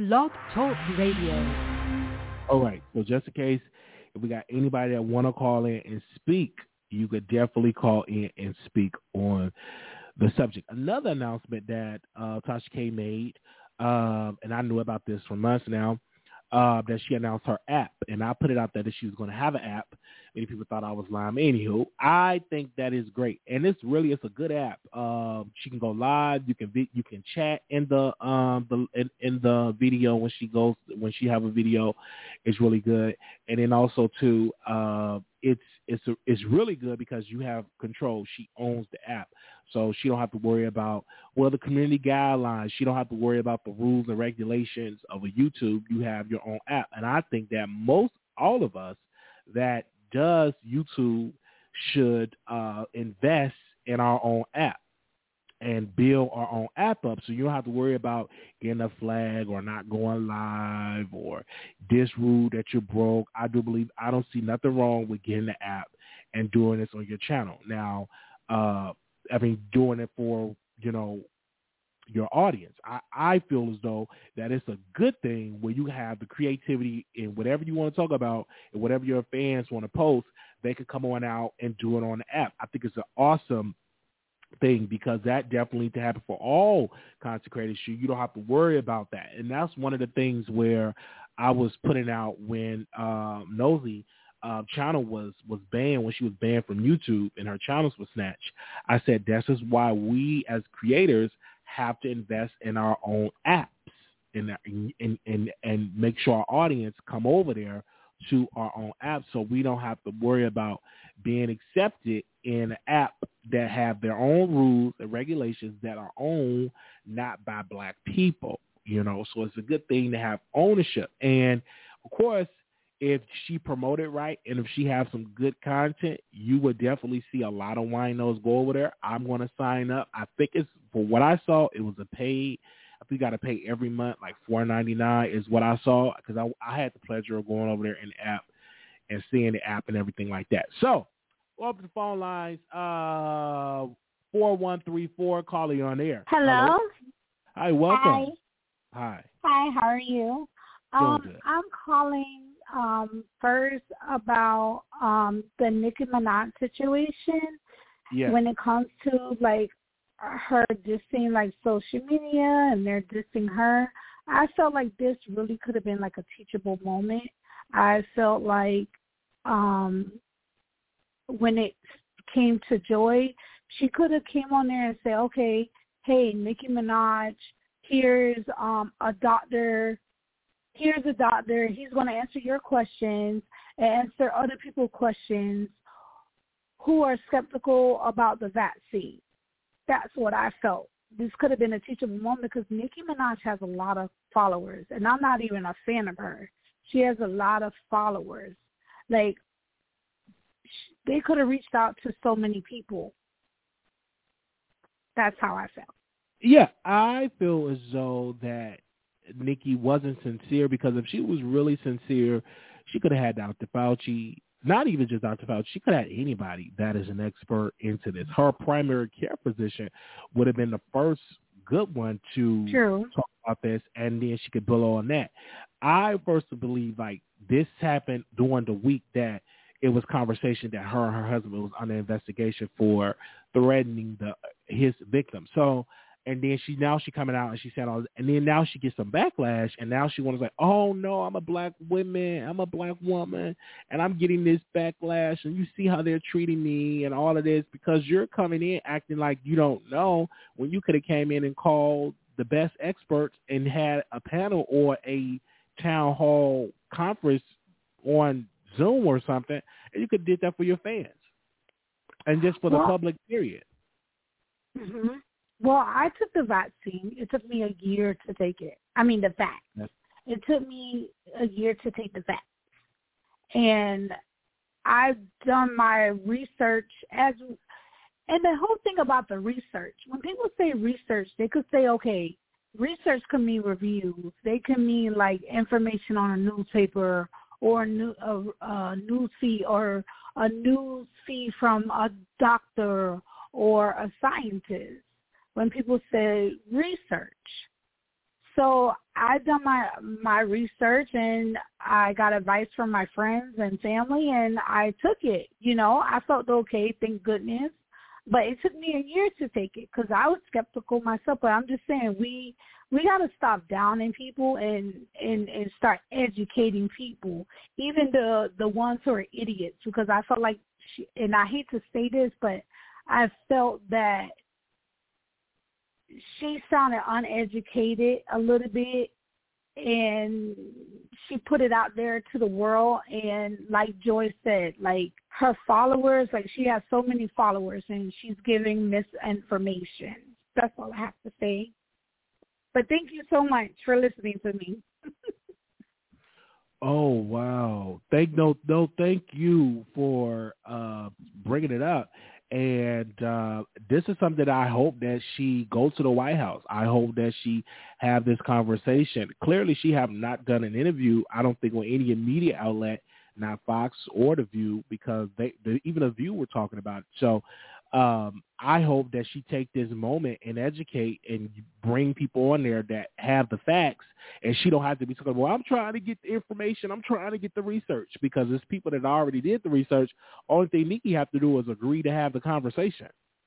Blog Talk Radio. All right. So just in case, if we got anybody that want to call in and speak, you could definitely call in and speak on the subject. Another announcement that Tasha K made, and I knew about this for months now, that she announced her app, and I put it out there that she was going to have an app. Many people thought I was lying. Anywho, I think that is great, and it's a good app. She can go live. You can chat in the in the video when she have a video. It's really good, and then also too, it's really good because you have control. She owns the app. So she don't have to worry about, the community guidelines. She don't have to worry about the rules and regulations of a YouTube. You have your own app. And I think that all of us that does YouTube should invest in our own app and build our own app up, so you don't have to worry about getting a flag or not going live or this rule that you're broke. I don't see nothing wrong with getting the app and doing this on your channel. Now, doing it for, your audience. I feel as though that it's a good thing where you have the creativity in whatever you want to talk about and whatever your fans want to post, they can come on out and do it on the app. I think it's an awesome thing because that definitely needs to happen for all content creators. You don't have to worry about that. And that's one of the things where I was putting out when Nosy channel was banned, when she was banned from YouTube and her channels were snatched. I said this is why we as creators have to invest in our own apps and make sure our audience come over there to our own apps, so we don't have to worry about being accepted in an app that have their own rules and regulations that are owned not by Black people. So it's a good thing to have ownership. And of course, if she promoted right and if she have some good content, you would definitely see a lot of winos go over there. I'm going to sign up. I think for what I saw, it was a paid. I think you got to pay every month, like $4.99 is what I saw, because I had the pleasure of going over there in the app and seeing the app and everything like that. So, open the phone lines, 4134, caller, you on air. Hello. Hi, welcome. Hi. Hi, how are you? Doing good. I'm calling first about the Nicki Minaj situation. Yeah. When it comes to her dissing social media and they're dissing her, I felt like this really could have been a teachable moment. I felt like when it came to Joy, she could have came on there and said, okay, hey, Nicki Minaj, here's a doctor. Here's a doctor. He's going to answer your questions and answer other people's questions who are skeptical about the vaccine. That's what I felt. This could have been a teachable moment because Nicki Minaj has a lot of followers, and I'm not even a fan of her. She has a lot of followers. They could have reached out to so many people. That's how I felt. Yeah, I feel as though that Nicki wasn't sincere, because if she was really sincere, she could have had Dr. Fauci, not even just Dr. Fauci, she could have had anybody that is an expert into this. Her primary care physician would have been the first good one to talk about this, and then she could build on that. I first believe this happened during the week that it was conversation that her and her husband was under investigation for threatening his victim. So, and then she coming out and she said all this, and then now she gets some backlash, and now she wants oh no, I'm a black woman, and I'm getting this backlash, and you see how they're treating me and all of this because you're coming in acting like you don't know when you could have came in and called the best experts and had a panel or a town hall conference on Zoom or something, and you could have did that for your fans and just for the public, period. Mm-hmm. Well, I took the vaccine. It took me a year to take it. I mean, the vax. Yes. It took me a year to take the vax. And I've done my research and the whole thing about the research, when people say research, they could say, okay, research can mean reviews. They can mean information on a newspaper or a news feed or a news feed from a doctor or a scientist. When people say research. So I done my research, and I got advice from my friends and family, and I took it. You know, I felt okay, thank goodness. But it took me a year to take it because I was skeptical myself. But I'm just saying we got to stop downing people and start educating people, even the ones who are idiots. Because I felt like, and I hate to say this, but I felt that she sounded uneducated a little bit, and she put it out there to the world. And like Joy said, like her followers, like she has so many followers, and she's giving misinformation. That's all I have to say. But thank you so much for listening to me. Oh, wow. Thank you for bringing it up. And this is something that I hope that she goes to the White House. I hope that she have this conversation. Clearly, she have not done an interview, I don't think, with any media outlet, not Fox or The View, because even The View were talking about it. So I hope that she take this moment and educate and bring people on there that have the facts, and she don't have to be talking, well, I'm trying to get the information, I'm trying to get the research, because it's people that already did the research. Only thing Nikki have to do is agree to have the conversation.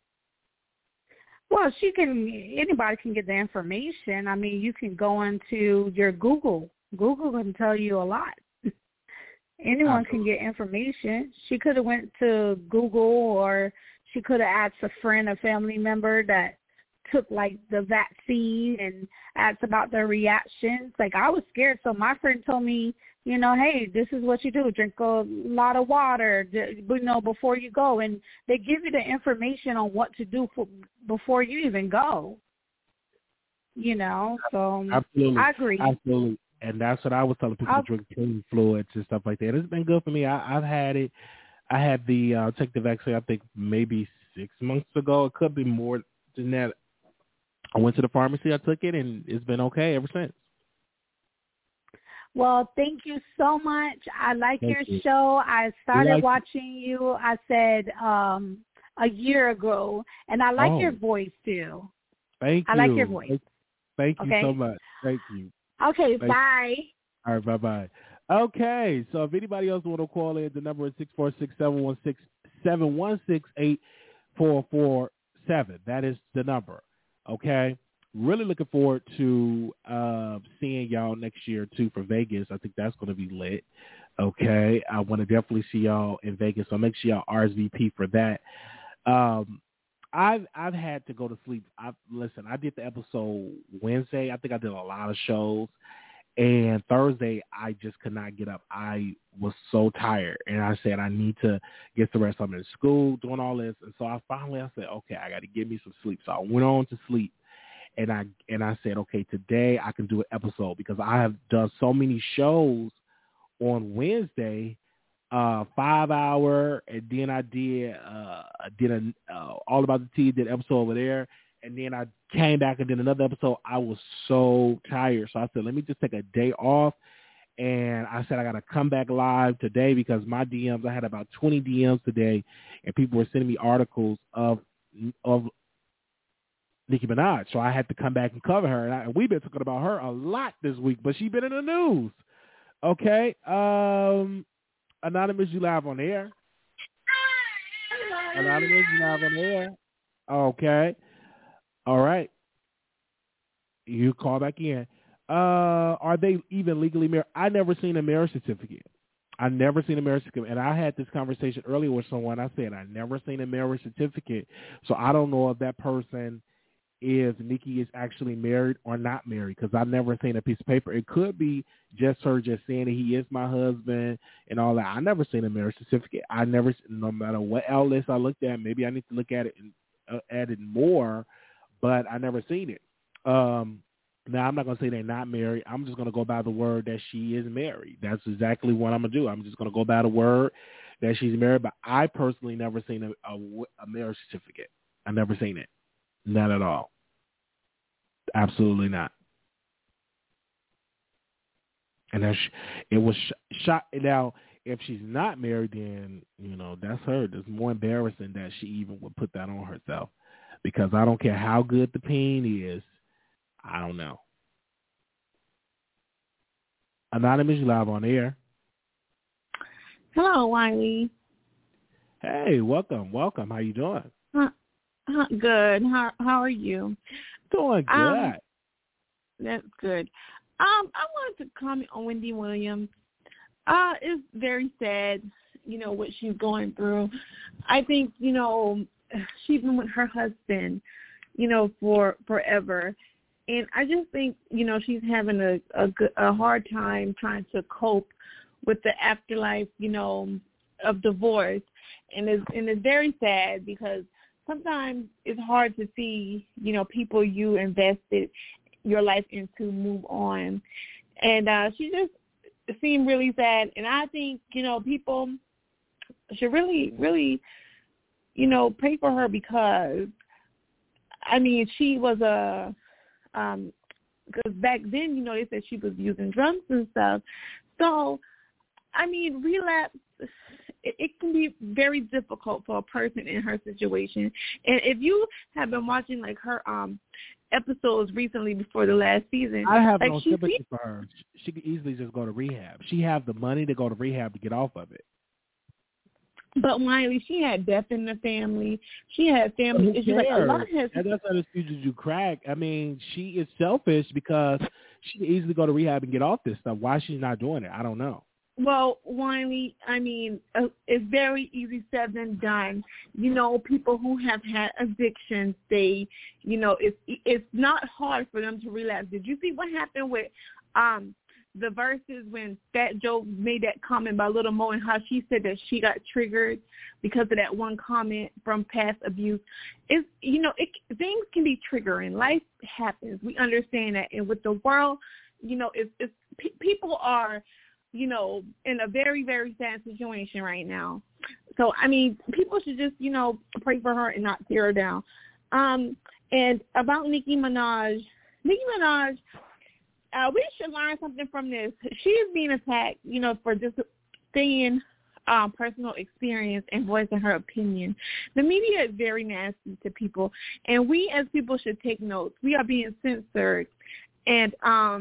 Well, anybody can get the information. I mean, you can go into your Google. Google can tell you a lot. Anyone can get information. She could have went to Google, or she could have asked a friend, a family member that took like the vaccine, and asked about their reactions. Like, I was scared, so my friend told me, you know, hey, this is what you do. Drink a lot of water, you know, before you go. And they give you the information on what to do before you even go. You know, so Absolutely. I agree. Absolutely. And that's what I was telling people, to drink clean fluids and stuff like that. It's been good for me. I've had it. I had the take the vaccine, I think maybe 6 months ago. It could be more than that. I went to the pharmacy, I took it, and it's been okay ever since. Well, thank you so much. I like your show. I started watching you, I said, a year ago, and I like your voice, too. Thank you. I like your voice. Thank you so much. Thank you. Okay, bye. All right, bye-bye. Okay, so if anybody else want to call in, the number is 646-716-8168-447. That is the number, okay? Really looking forward to seeing y'all next year, too, for Vegas. I think that's going to be lit, okay? I want to definitely see y'all in Vegas, so make sure y'all RSVP for that. I've had to go to sleep. Listen, I did the episode Wednesday. I think I did a lot of shows. And Thursday, I just could not get up. I was so tired. And I said, I need to get some rest. I'm in school doing all this. And so I said, okay, I got to get me some sleep. So I went on to sleep. And I said, okay, today I can do an episode, because I have done so many shows on Wednesday, 5 hour. And then I did All About the Tea, did an episode over there. And then I came back and did another episode. I was so tired. So I said, let me just take a day off. And I said, I got to come back live today, because my DMs, I had about 20 DMs today, and people were sending me articles of Nicki Minaj. So I had to come back and cover her. And we've been talking about her a lot this week, but she's been in the news. Okay. Anonymous, you live on air. Anonymous, you live on air. Okay. All right. You call back in. Are they even legally married? I never seen a marriage certificate. I never seen a marriage certificate. And I had this conversation earlier with someone. I said, I never seen a marriage certificate. So I don't know if that person, if Nikki is actually married or not married, because I've never seen a piece of paper. It could be just her just saying that he is my husband and all that. I never seen a marriage certificate. No matter what outlets I looked at, maybe I need to look at it and add it more, but I never seen it. Now, I'm not going to say they're not married. I'm just going to go by the word that she is married. That's exactly what I'm going to do. I'm just going to go by the word that she's married, but I personally never seen a marriage certificate. I never seen it. Not at all. Absolutely not. And it was shot. Now, if she's not married, then, that's her. It's more embarrassing that she even would put that on herself, because I don't care how good the pain is. I don't know. Anonymous, you live on air. Hello, Wiley. Hey, welcome. How you doing? Good. How are you? Doing good. That's good. I wanted to comment on Wendy Williams. It's very sad, what she's going through. I think, she's been with her husband, for forever. And I just think, she's having a hard time trying to cope with the afterlife, of divorce. And it's very sad because sometimes it's hard to see, people you invested your life into move on. And she just seemed really sad. And I think, people should really, really, pray for her because, she was because back then, they said she was using drugs and stuff. So, relapse, it can be very difficult for a person in her situation. And if you have been watching, like, her episodes recently before the last season, I have no sympathy for her. She could easily just go to rehab. She have the money to go to rehab to get off of it. But Wiley, she had death in the family. She had family issues. Like, a lot has. And that's not an excuse to do crack. She is selfish because she could easily go to rehab and get off this stuff. Why she's not doing it, I don't know. Well, Wiley, it's very easy said than done. People who have had addictions, they, it's not hard for them to relapse. Did you see what happened with the verses when Fat Joe made that comment about Little Mo and how she said that she got triggered because of that one comment from past abuse? It's, things can be triggering. Life happens. We understand that. And with the world, people are, in a very, very sad situation right now. So, people should just, pray for her and not tear her down. And about Nicki Minaj, we should learn something from this. She is being attacked, for just saying personal experience and voicing her opinion. The media is very nasty to people, and we as people should take notes. We are being censored, and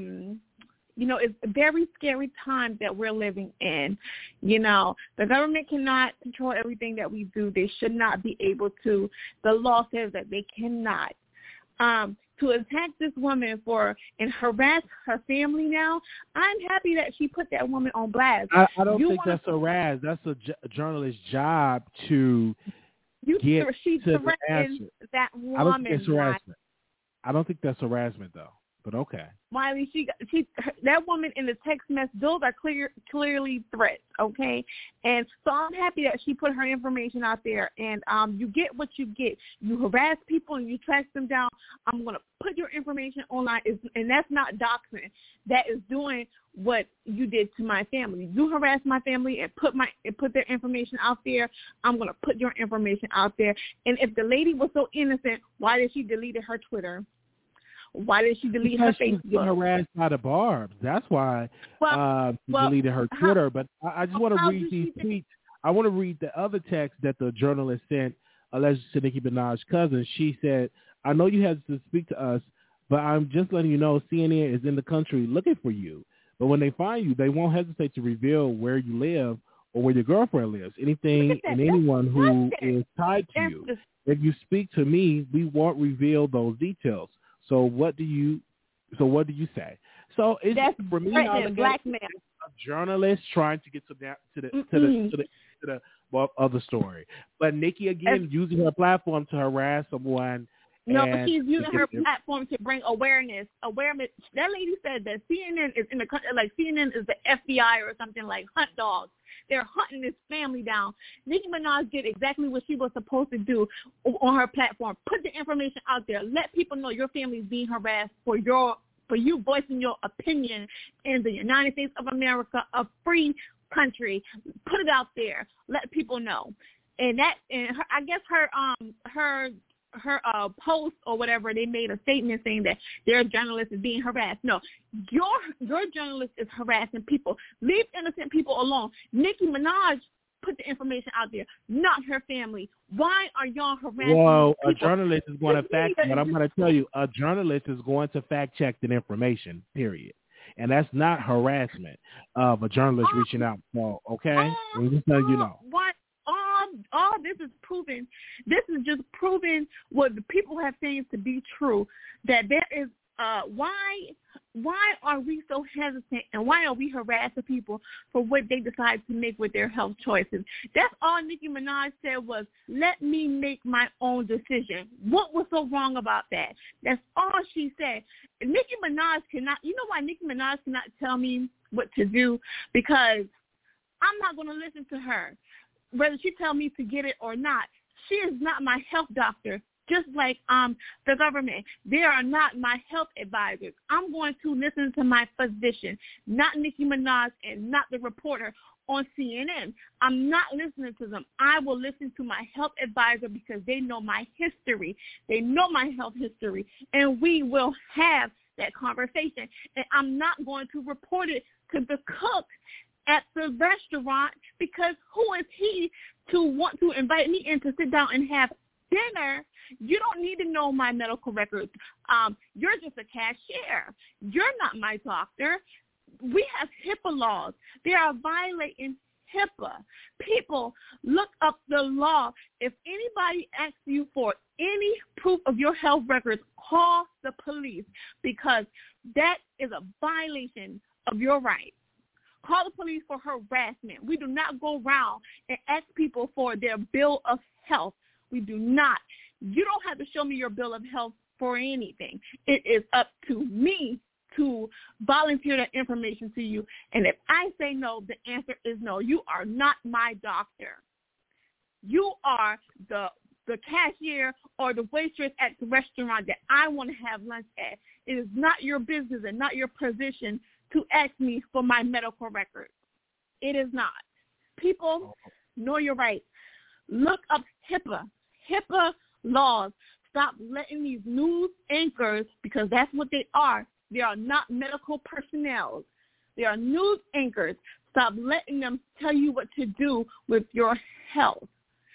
it's a very scary time that we're living in. The government cannot control everything that we do. They should not be able to. The law says that they cannot. To attack this woman and harass her family now, I'm happy that she put that woman on blast. I don't think that's harass. That's a journalist's job to get to the answer. That woman. I don't think it's harassment. I don't think that's harassment, though. But okay. Wiley, that woman in the text message, those are clearly threats, okay? And so I'm happy that she put her information out there, and you get what you get. You harass people and you track them down. I'm going to put your information online, and that's not doxing. That is doing what you did to my family. You harassed my family and put their information out there. I'm going to put your information out there. And if the lady was so innocent, why did she delete her Twitter? Why did she delete her Facebook? She was harassed by the Barbs. That's why she deleted her Twitter. But I just want to read these tweets. I want to read the other text that the journalist sent alleged to Nicki Minaj's cousin. She said, "I know you had to speak to us, but I'm just letting you know CNN is in the country looking for you. But when they find you, they won't hesitate to reveal where you live or where your girlfriend lives. Anything and anyone who is tied to you. If you speak to me, we won't reveal those details. So what do you say?" So it's for me blackmail. A journalist trying to get to the other story. But Nicki again using her platform to harass someone. No, she's using her platform to bring awareness. That lady said that CNN is in the country, like CNN is the FBI or something, like hunt dogs. They're hunting this family down. Nicki Minaj did exactly what she was supposed to do on her platform. Put the information out there. Let people know your family is being harassed for you voicing your opinion in the United States of America, a free country. Put it out there. Let people know. And I guess her post or whatever, they made a statement saying that their journalist is being harassed. No, your journalist is harassing people. Leave innocent people alone. Nicki Minaj put the information out there, not her family. Why are y'all harassing people? A journalist is going to fact, but I'm going to tell you, a journalist is going to fact check the information, period. and that's not harassment of a journalist reaching out. So, okay, I'm just letting you know. What? All this is proven. This is just proving what the people have seen to be true. That there is why are we so hesitant, and why are we harassing people for what they decide to make with their health choices? That's all Nicki Minaj said was, let me make my own decision. What was so wrong about that? That's all she said. Nicki Minaj cannot, you know why Nicki Minaj cannot tell me what to do? Because I'm not going to listen to her, whether she tell me to get it or not. She is not my health doctor. Just like the government, they are not my health advisors. I'm going to listen to my physician, not Nicki Minaj and not the reporter on CNN. I'm not listening to them. I will listen to my health advisor because they know my history. They know my health history, and we will have that conversation. And I'm not going to report it to the cook at the restaurant, because who is he to want to invite me in to sit down and have dinner? You don't need to know my medical records. You're just a cashier. You're not my doctor. We have HIPAA laws. They are violating HIPAA. People, look up the law. If anybody asks you for any proof of your health records, call the police, because that is a violation of your rights. Call the police for harassment. We do not go around and ask people for their bill of health. We do not. You don't have to show me your bill of health for anything. It is up to me to volunteer that information to you. And if I say no, the answer is no. You are not my doctor. You are the cashier or the waitress at the restaurant that I want to have lunch at. It is not your business and not your position to ask me for my medical records. It is not. People, know your rights. Look up HIPAA laws. Stop letting these news anchors, because that's what they are. They are not medical personnel. They are news anchors. Stop letting them tell you what to do with your health.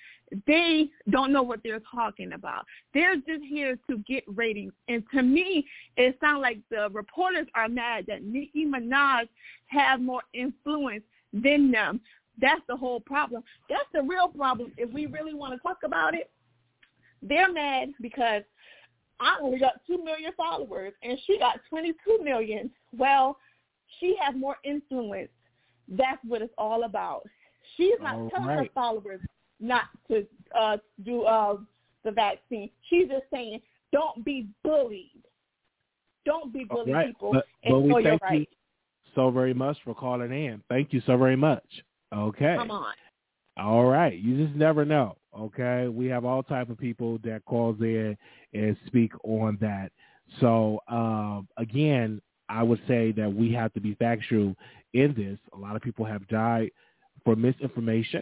They don't know what they're talking about. They're just here to get ratings. And to me, it sounds like the reporters are mad that Nicki Minaj have more influence than them. That's the whole problem. That's the real problem. If we really want to talk about it, they're mad because I only got 2 million followers and she got 22 million. Well, she has more influence. That's what it's all about. She's not telling her followers not to do the vaccine. She's just saying, don't be bullied. Don't be bullied, people. But we thank you so very much for calling in. Thank you so very much. Okay. Come on. All right. You just never know. Okay. We have all type of people that calls in and speak on that. So, again, I would say that we have to be factual in this. A lot of people have died for misinformation.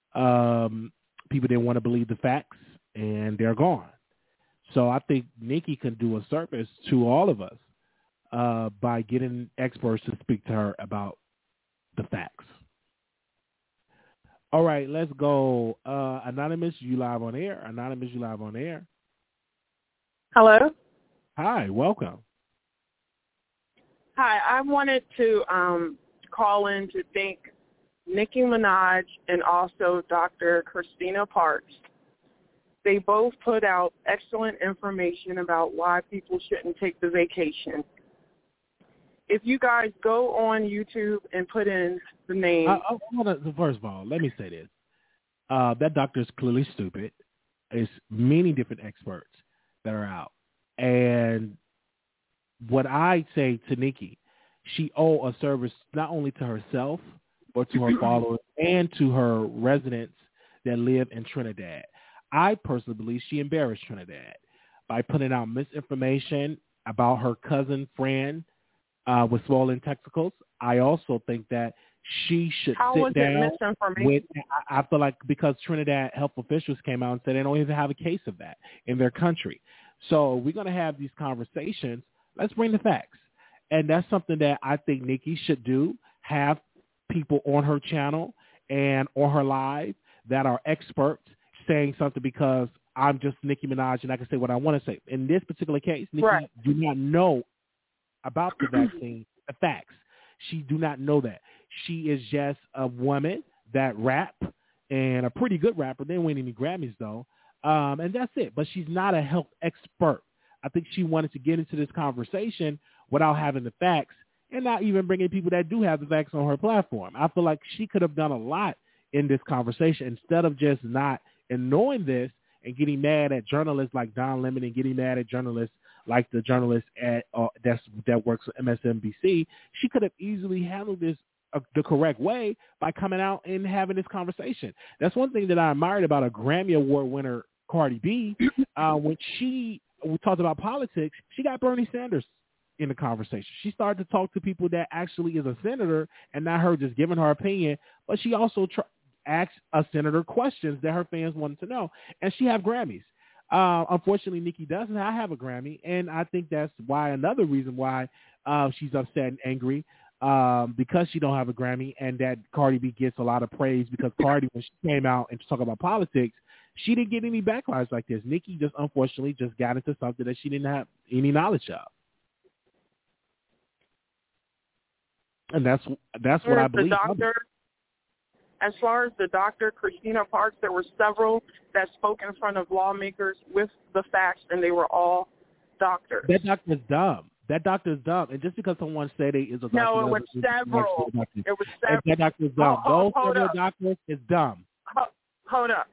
People didn't want to believe the facts, and they're gone. So I think Nicki can do a service to all of us by getting experts to speak to her about the facts. All right, let's go. Anonymous, you live on air. Anonymous, you live on air. Hello. Hi, welcome. Hi, I wanted to call in to thank Nicki Minaj and also Dr. Christina Parks. They both put out excellent information about why people shouldn't take the vacation. If you guys go on YouTube and put in the name... First of all, let me say this. That doctor is clearly stupid. There's many different experts that are out. And what I say to Nicki, she owes a service not only to herself, but to her followers and to her residents that live in Trinidad. I personally believe she embarrassed Trinidad by putting out misinformation about her cousin friend with swollen testicles. I also think that she should sit down with, I feel like, because Trinidad health officials came out and said they don't even have a case of that in their country. So we're going to have these conversations. Let's bring the facts. And that's something that I think Nicki should do, have people on her channel and on her live that are experts saying something, because I'm just Nicki Minaj and I can say what I want to say. In this particular case, Nicki do not know about the vaccine the facts. She do not know that. She is just a woman that rap and a pretty good rapper. They didn't win any Grammys though. And that's it. But she's not a health expert. I think she wanted to get into this conversation without having the facts and not even bringing people that do have the facts on her platform. I feel like she could have done a lot in this conversation instead of just not ignoring this and getting mad at journalists like Don Lemon and getting mad at journalists like the journalist at that works at MSNBC. She could have easily handled this the correct way by coming out and having this conversation. That's one thing that I admired about a Grammy Award winner, Cardi B. When we talked about politics, she got Bernie Sanders in the conversation. She started to talk to people that actually is a senator and not her just giving her opinion, but she also asked a senator questions that her fans wanted to know, and she have Grammys. Unfortunately, Nicki doesn't. I have a Grammy, and I think that's why another reason why she's upset and angry because she don't have a Grammy, and that Cardi B gets a lot of praise because Cardi, when she came out and talk about politics, she didn't get any backlash like this. Nicki just unfortunately just got into something that she didn't have any knowledge of. And that's what I believe. As far as the doctor, Christina Parks, there were several that spoke in front of lawmakers with the facts, and they were all doctors. That doctor's dumb. And just because someone said it is a doctor. No, it was several. That doctor's dumb. Those several doctors is dumb. Hold up.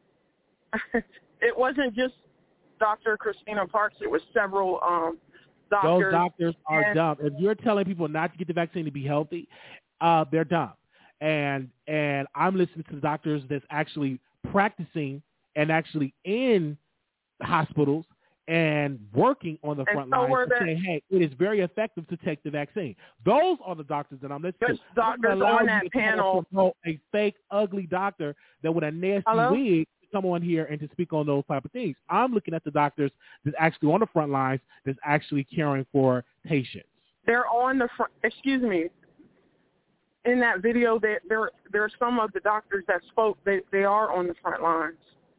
It wasn't just Dr. Christina Parks. It was several doctors. Those doctors are dumb. If you're telling people not to get the vaccine to be healthy, they're dumb. And I'm listening to doctors that's actually practicing and actually in hospitals and working on the front lines to say, hey, it is very effective to take the vaccine. Those are the doctors that I'm listening to. Doctors on that panel. A fake, ugly doctor that with a nasty wig to come on here and to speak on those type of things. I'm looking at the doctors that's actually on the front lines that's actually caring for patients. They're on the front. Excuse me. In that video, there are some of the doctors that spoke. They are on the front lines,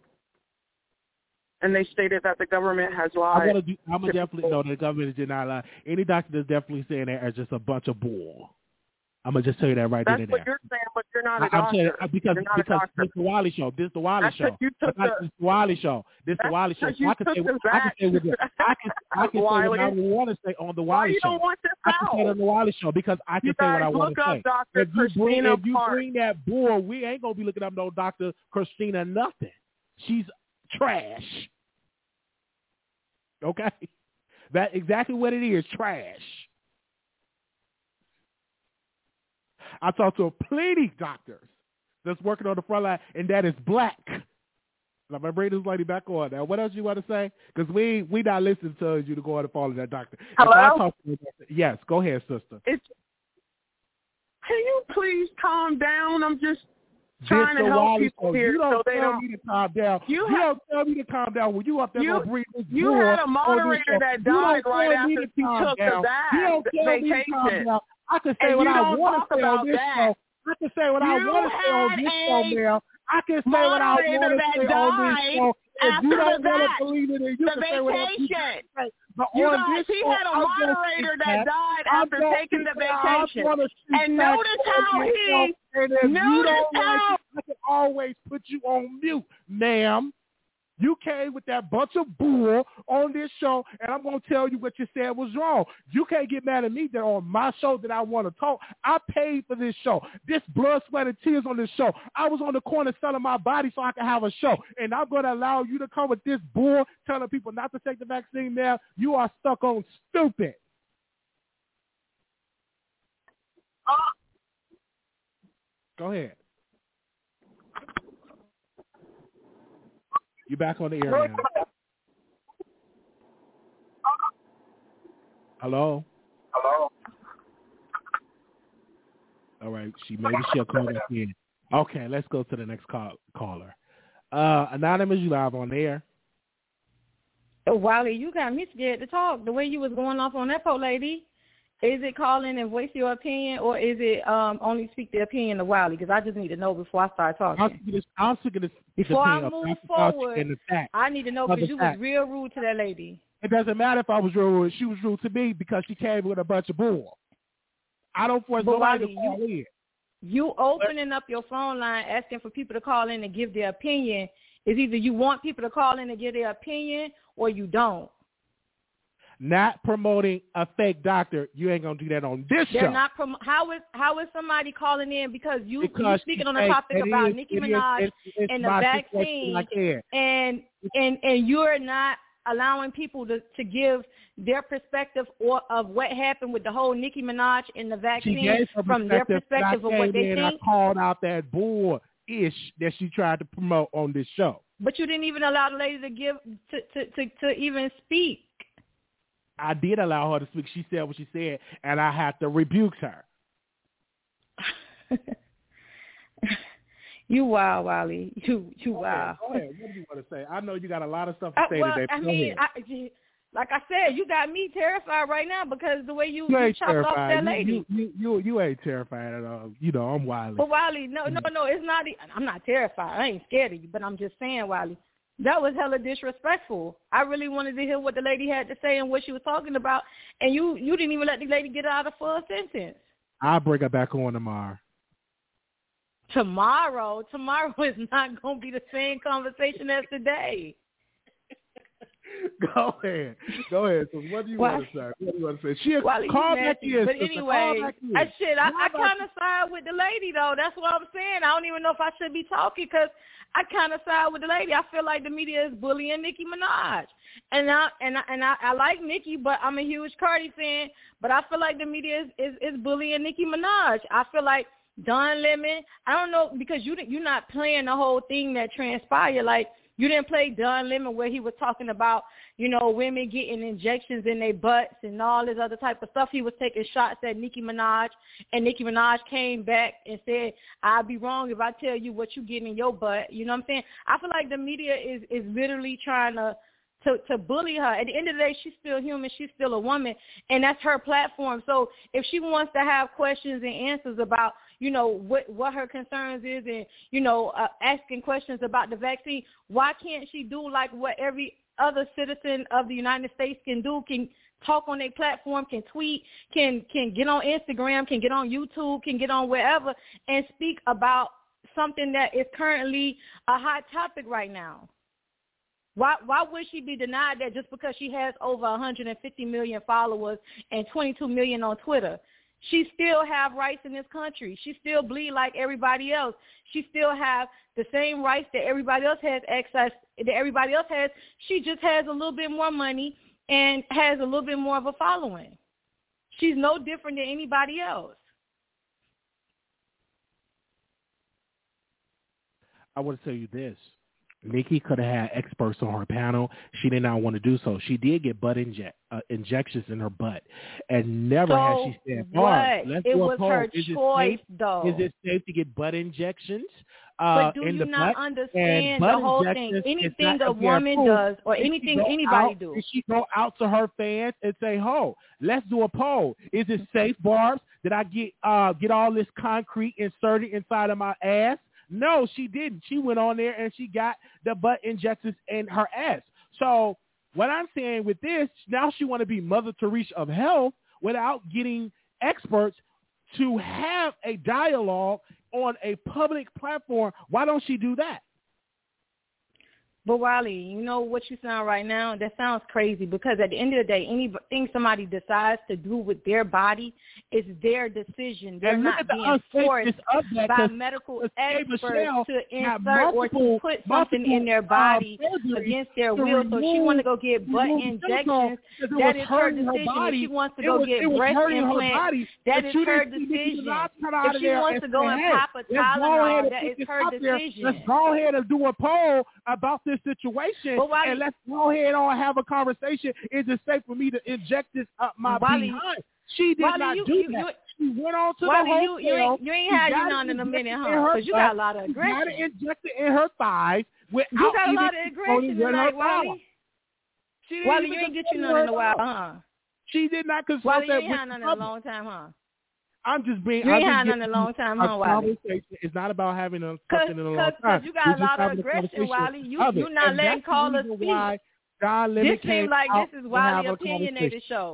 and they stated that the government has lied. I'm gonna definitely know the government did not lie. Any doctor that's definitely saying that are just a bunch of bull. I'm gonna just tell you that right there. That's what you're saying, but you're not a doctor. Because this the Wiley show. This the Wiley show. This the Wiley show. This the Wiley show. I can say what I want to say on the Wiley show. I can say it on the Wiley show because I can say what I want to say. If you bring that bull, we ain't gonna be looking up no Dr. Christina nothing. She's trash. Okay, that's exactly what it is. Trash. I talked to plenty doctors that's working on the front line, and that is black. I'm going to bring this lady back on now. What else you want to say? Because we not listening to you to go on and follow that doctor. Hello? Yes, go ahead, sister. Can you please calm down? I'm just trying to help people here. You don't tell me to calm down. You don't tell me to calm down when you up there going to breathe this You had a moderator that died right after she took the vacation. I can say what I want to say on this show. I can say what I want to say on this show, Mel. I can say what I want to say on this show. If you don't want to believe it, then you can say what you say. But he had a moderator that died after taking the vacation. And notice how I can always put you on mute, ma'am. You came with that bunch of bull on this show, and I'm going to tell you what you said was wrong. You can't get mad at me that on my show that I want to talk. I paid for this show. This blood, sweat, and tears on this show. I was on the corner selling my body so I could have a show, and I'm going to allow you to come with this bull telling people not to take the vaccine now. You are stuck on stupid. Go ahead. You're back on the air now. Hello? All right. Maybe she'll call back in. Okay, let's go to the next caller. Anonymous, you live on the air. Wiley, you got me scared to talk. The way you was going off on that poor lady. Is it calling and voice your opinion, or is it only speak the opinion of Wiley? Because I just need to know before I start talking. I'm speaking this before I move forward, I need to know because you was real rude to that lady. It doesn't matter if I was real rude. She was rude to me because she came with a bunch of bull. I don't force nobody to call in. You opening up your phone line asking for people to call in and give their opinion is either you want people to call in and give their opinion or you don't. Not promoting a fake doctor. You ain't gonna do that on this show. They're not. How is somebody calling in because you speaking on a topic about Nicki Minaj and the vaccine, and you're not allowing people to give their perspective of what happened with the whole Nicki Minaj and the vaccine from their perspective of what they think. I called out that bull-ish that she tried to promote on this show. But you didn't even allow the lady to give to even speak. I did allow her to speak. She said what she said, and I had to rebuke her. You wild, Wally. You wild. Go ahead. What do you want to say? I know you got a lot of stuff to say today. I mean, like I said, you got me terrified right now because the way you chopped off that lady. You ain't terrified at all. You know, I'm Wiley. But Wiley, no, it's not. I'm not terrified. I ain't scared of you, but I'm just saying, Wiley, that was hella disrespectful. I really wanted to hear what the lady had to say and what she was talking about, and you didn't even let the lady get out of a full sentence. I'll bring her back on tomorrow. Tomorrow is not going to be the same conversation as today. Go ahead. So what do you want to say? What do you want to say? She'll call back in. But anyway, I kind of side with the lady, though. That's what I'm saying. I don't even know if I should be talking because I kind of side with the lady. I feel like the media is bullying Nicki Minaj. And I like Nicki, but I'm a huge Cardi fan. But I feel like the media is bullying Nicki Minaj. I feel like Don Lemon, I don't know, because you're not playing the whole thing that transpired. Like, you didn't play Don Lemon where he was talking about, women getting injections in their butts and all this other type of stuff. He was taking shots at Nicki Minaj, and Nicki Minaj came back and said, I'll be wrong if I tell you what you get in your butt. You know what I'm saying? I feel like the media is literally trying to bully her. At the end of the day, she's still human. She's still a woman, and that's her platform. So if she wants to have questions and answers about, what her concerns is and, asking questions about the vaccine, why can't she do like what every other citizen of the United States can do, can talk on their platform, can tweet, can get on Instagram, can get on YouTube, can get on wherever and speak about something that is currently a hot topic right now? Why would she be denied that just because she has over 150 million followers and 22 million on Twitter? She still have rights in this country. She still bleed like everybody else. She still have the same rights that everybody else has, access that everybody else has. She just has a little bit more money and has a little bit more of a following. She's no different than anybody else. I want to tell you this. Nicki could have had experts on her panel. She did not want to do so. She did get butt injections in her butt, and never has she said, it was her choice, though. Is it safe to get butt injections? But do you not understand the whole thing? Anything a woman does or anything anybody do. Did she go out to her fans and say, let's do a poll. Is it safe, Barbs? Did I get all this concrete inserted inside of my ass? No, she didn't. She went on there and she got the butt injections in her ass. So what I'm saying with this, now she want to be Mother Teresa of health without getting experts to have a dialogue on a public platform. Why don't she do that? But Wiley, you know what you sound right now? That sounds crazy because at the end of the day, anything somebody decides to do with their body is their decision. They're not being forced by medical experts to insert or to put something in their body against their will. So she wants to go get butt injections. That is her decision. If she wants to go get breast implants, that is her decision. If she wants to go and pop a Tylenol, that is her decision. Let's go ahead and do a poll about this situation, and let's go ahead and have a conversation. Is it safe for me to inject this up my behind? She did not do that. She went on to the hotel. You ain't had you none in a minute, huh? Because you got a lot of aggression. She got it injected in her thighs. You got a lot of aggression tonight, Wally. Wally, you ain't get you none in a while, huh? She did not consult Wally, that. You ain't had none in a long time, huh? I'm just being. You ain't had none in a long time, huh, Wally? It's not about having something in a long time. Because you got a lot of aggression, Wally. You not letting callers speak. This seems like this is Wally Opinionated show.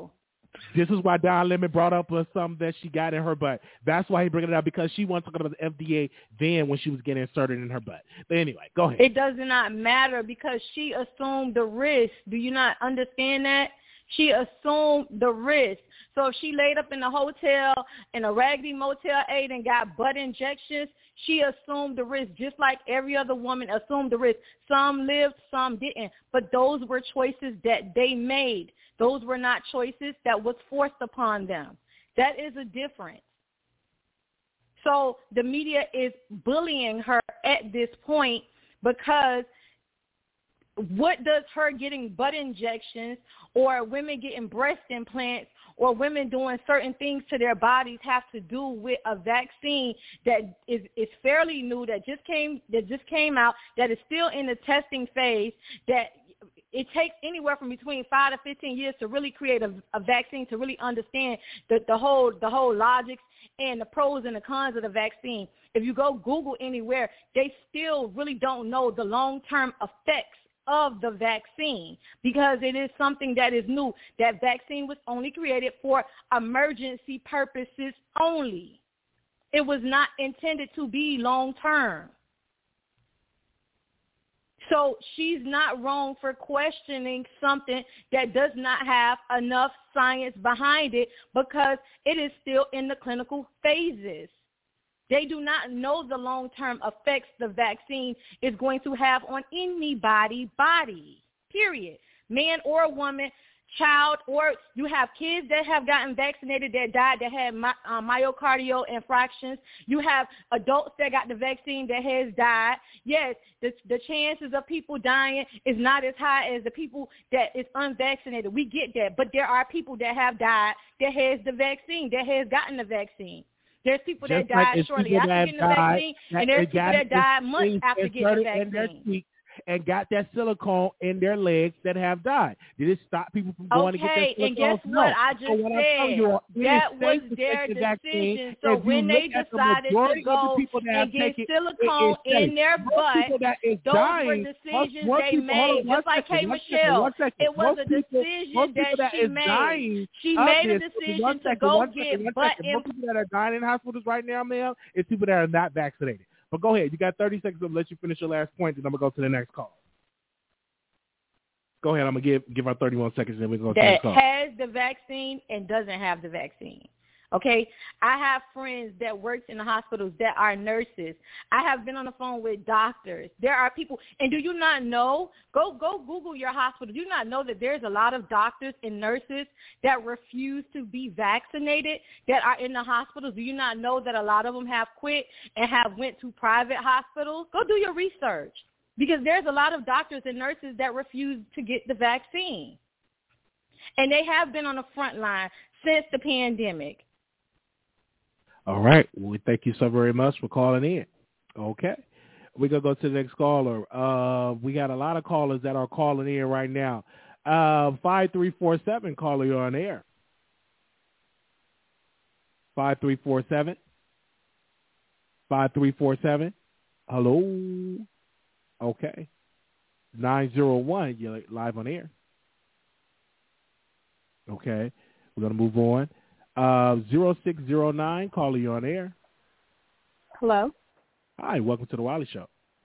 This is why Don Lemon brought up something that she got in her butt. That's why he bring it up, because she wasn't talking about the FDA then when she was getting inserted in her butt. But anyway, go ahead. It does not matter because she assumed the risk. Do you not understand that? She assumed the risk. So if she laid up in a hotel in a raggedy Motel 8 and got butt injections, she assumed the risk just like every other woman assumed the risk. Some lived, some didn't. But those were choices that they made. Those were not choices that was forced upon them. That is a difference. So the media is bullying her at this point because what does her getting butt injections or women getting breast implants or women doing certain things to their bodies have to do with a vaccine that is fairly new, that just came out, that is still in the testing phase, that it takes anywhere from between 5 to 15 years to really create a vaccine, to really understand the whole logics and the pros and the cons of the vaccine. If you go Google anywhere, they still really don't know the long-term effects of the vaccine because it is something that is new. That vaccine was only created for emergency purposes only. It was not intended to be long-term. So she's not wrong for questioning something that does not have enough science behind it because it is still in the clinical phases. They do not know the long-term effects the vaccine is going to have on anybody's body, period. Man or woman, child, or you have kids that have gotten vaccinated that died, that had myocardial infarctions. You have adults that got the vaccine that has died. Yes, the chances of people dying is not as high as the people that is unvaccinated. We get that. But there are people that have died that has the vaccine, that has gotten the vaccine. There's people that died shortly after getting the vaccine, and there's people that died months after getting the vaccine. And got that silicone in their legs that have died. Did it stop people from going to get that silicone? Okay, and guess what? I just said that was their decision. So when they decided to go and get silicone in their butt, those were decisions they made. Just like K. Michelle, it was a decision that she made. She made a decision to go get butt implants. Most people that are dying in hospitals right now, ma'am, is people that are not vaccinated. But go ahead. You got 30 seconds to let you finish your last point, then I'm going to go to the next call. Go ahead. I'm going to give our 31 seconds, then we're going to go to the next call. That has the vaccine and doesn't have the vaccine. Okay? I have friends that work in the hospitals that are nurses. I have been on the phone with doctors. There are people, and do you not know, go Google your hospital. Do you not know that there's a lot of doctors and nurses that refuse to be vaccinated that are in the hospitals? Do you not know that a lot of them have quit and have went to private hospitals? Go do your research because there's a lot of doctors and nurses that refuse to get the vaccine. And they have been on the front line since the pandemic. All right. Well, thank you so very much for calling in. Okay. We're going to go to the next caller. We got a lot of callers that are calling in right now. 5347, caller, you're on air. 5347. 5347. Hello. Okay. 901, you're live on air. Okay. We're going to move on. 0609, caller, you on air. Hello. Hi, welcome to the Wiley Show.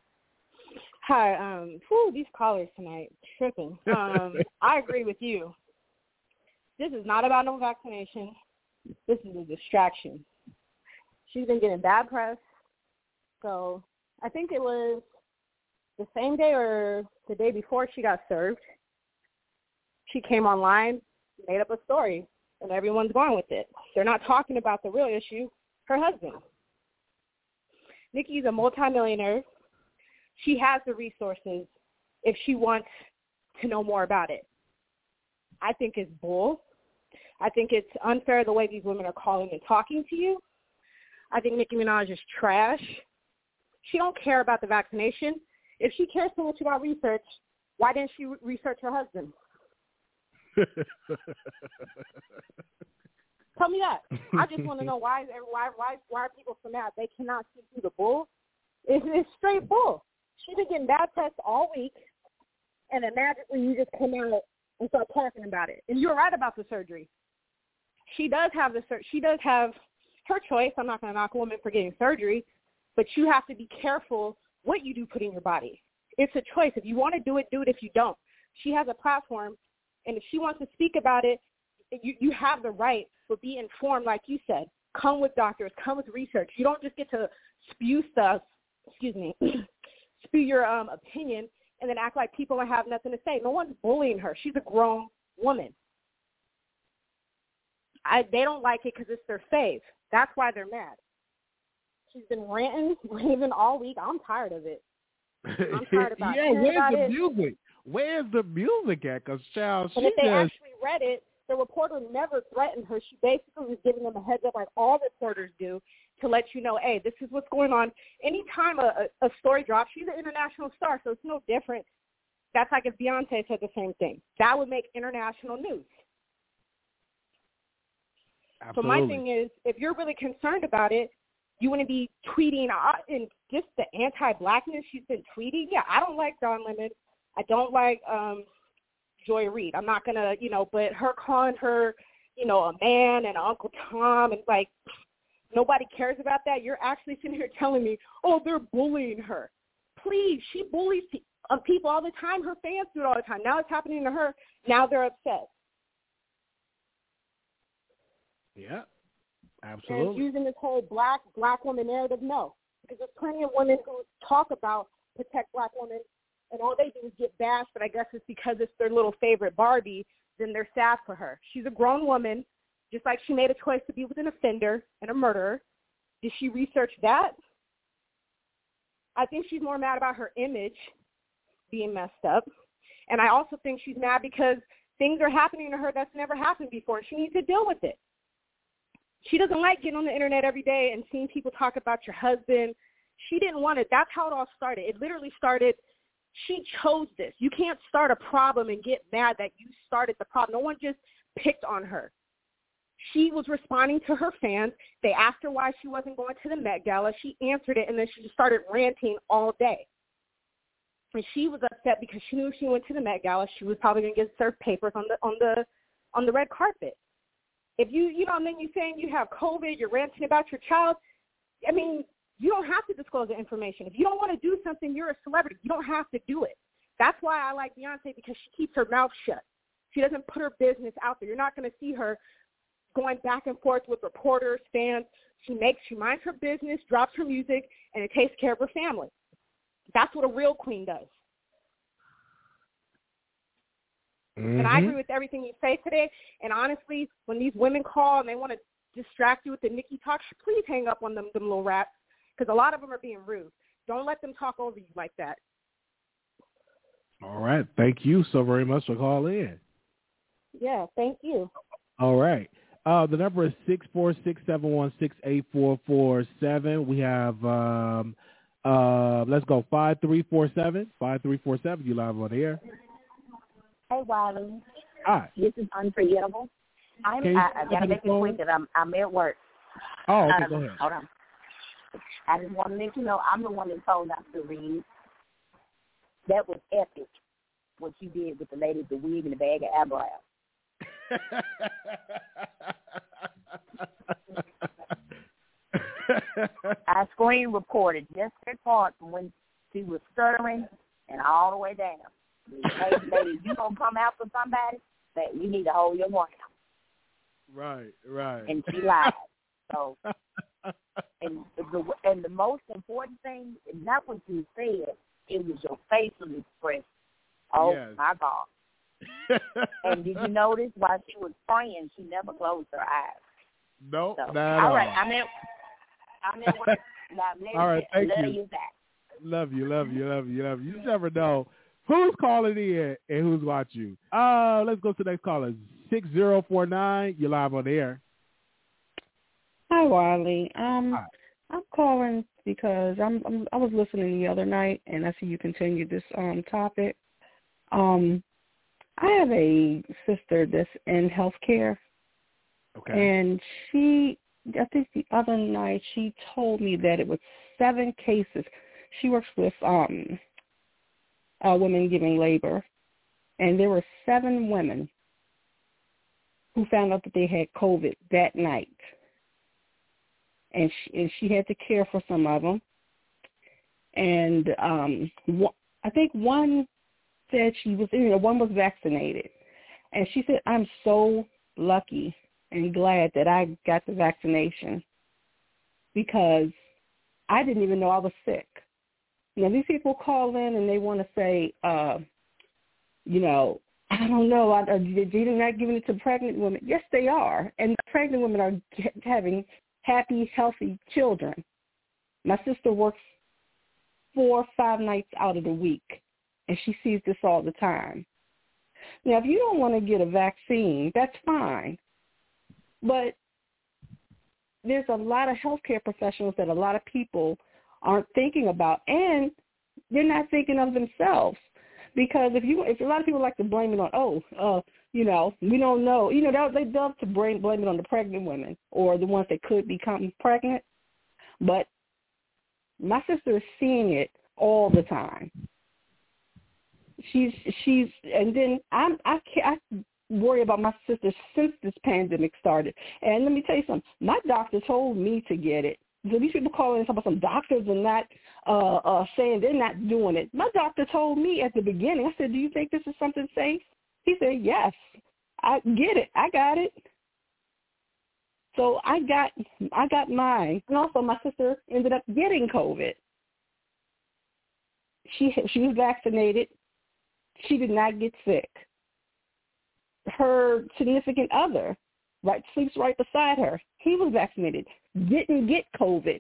Hi. These callers tonight, tripping. I agree with you. This is not about no vaccination. This is a distraction. She's been getting bad press. So I think it was the same day or the day before she got served. She came online, made up a story. And everyone's going with it. They're not talking about the real issue, her husband. Nikki's a multimillionaire. She has the resources if she wants to know more about it. I think it's bull. I think it's unfair the way these women are calling and talking to you. I think Nicki Minaj is trash. She don't care about the vaccination. If she cares so much about research, why didn't she research her husband? Tell me that. I just want to know why are people so mad? They cannot see through the bull. It's straight bull. She's been getting bad press all week, and then magically you just come out and start talking about it. And you're right about the surgery. she does have her choice. I'm not going to knock a woman for getting surgery, but you have to be careful what you do put in your body. It's a choice. If you want to do it, do it. If you don't, she has a platform, and if she wants to speak about it, you have the right, but be informed, like you said. Come with doctors. Come with research. You don't just get to spew stuff, spew your opinion, and then act like people don't have nothing to say. No one's bullying her. She's a grown woman. They don't like it because it's their fave. That's why they're mad. She's been raving all week. I'm tired of it. I'm tired about where's the music? Where's the music at? Because, child, and if they actually read it, the reporter never threatened her. She basically was giving them a heads up like all reporters do to let you know, hey, this is what's going on. Anytime a story drops, she's an international star, so it's no different. That's like if Beyonce said the same thing. That would make international news. Absolutely. So my thing is, if you're really concerned about it, you want to be tweeting and just the anti-blackness she's been tweeting. Yeah, I don't like Don Lemon. I don't like Joy Reid. I'm not going to, but her calling her, a man and Uncle Tom and like nobody cares about that. You're actually sitting here telling me, oh, they're bullying her. Please, she bullies people all the time. Her fans do it all the time. Now it's happening to her. Now they're upset. Yeah, absolutely. And using this whole black woman narrative, no. Because there's plenty of women who talk about protect black women, and all they do is get bashed, but I guess it's because it's their little favorite Barbie, then they're sad for her. She's a grown woman, just like she made a choice to be with an offender and a murderer. Did she research that? I think she's more mad about her image being messed up. And I also think she's mad because things are happening to her that's never happened before, and she needs to deal with it. She doesn't like getting on the internet every day and seeing people talk about your husband. She didn't want it. That's how it all started. It literally started, she chose this. You can't start a problem and get mad that you started the problem. No one just picked on her. She was responding to her fans. They asked her why she wasn't going to the Met Gala. She answered it, and then she just started ranting all day. And she was upset because she knew if she went to the Met Gala, she was probably going to get served papers on the red carpet. If you and then you're saying you have COVID, you're ranting about your child. I mean, you don't have to disclose the information. If you don't want to do something, you're a celebrity. You don't have to do it. That's why I like Beyonce, because she keeps her mouth shut. She doesn't put her business out there. You're not going to see her going back and forth with reporters, fans. She minds her business, drops her music, and it takes care of her family. That's what a real queen does. Mm-hmm. And I agree with everything you say today. And honestly, when these women call and they want to distract you with the Nikki talk, please hang up on them little rats, because a lot of them are being rude. Don't let them talk over you like that. All right. Thank you so very much for calling in. Yeah, thank you. All right. The number is 646-716-8447. We have, let's go, 5347. 5347, you live on the air. Hey, Wiley. Hi. This is Unforgettable. I got to make it quick because I'm at work. Oh, okay, go ahead. Hold on. I just want to let you know I'm the one that told Dr. Reid. That was epic, what you did with the lady with the wig and the bag of eyebrows. I screen recorded just that part from when she was stuttering and all the way down. Hey, baby, if you gonna come out for somebody, you need to hold your ground. Right. And she lied. So, and the most important thing is not what you said; it was your facial expression. Oh yes. My God! And did you notice while she was praying, she never closed her eyes? No, so, not all right. I'm at work. All right, thank you. You back. Love you. You never know who's calling in and who's watching you. Let's go to the next caller. 6049. You're live on the air. Hi, Wiley. Hi. I'm calling because I was listening the other night, and I see you continued this topic. I have a sister that's in healthcare, okay, and I think the other night she told me that it was 7 cases. She works with women giving labor, and there were 7 women who found out that they had COVID that night. And she had to care for some of them. And I think one said one was vaccinated. And she said, I'm so lucky and glad that I got the vaccination because I didn't even know I was sick. Now, these people call in and they want to say, I don't know, they're not giving it to pregnant women. Yes, they are. And the pregnant women are having happy, healthy children. My sister works 4 or 5 nights out of the week, and she sees this all the time. Now, if you don't want to get a vaccine, that's fine. But there's a lot of healthcare professionals that a lot of people aren't thinking about, and they're not thinking of themselves. Because if a lot of people like to blame it on, we don't know. They love to blame it on the pregnant women or the ones that could become pregnant. But my sister is seeing it all the time. And then I worry about my sister since this pandemic started. And let me tell you something. My doctor told me to get it. So these people calling and talking about some doctors are not saying they're not doing it. My doctor told me at the beginning, I said, do you think this is something safe? He said, yes. I get it. I got it. So I got mine. And also my sister ended up getting COVID. She was vaccinated. She did not get sick. Her significant other sleeps right beside her. He was vaccinated, didn't get COVID.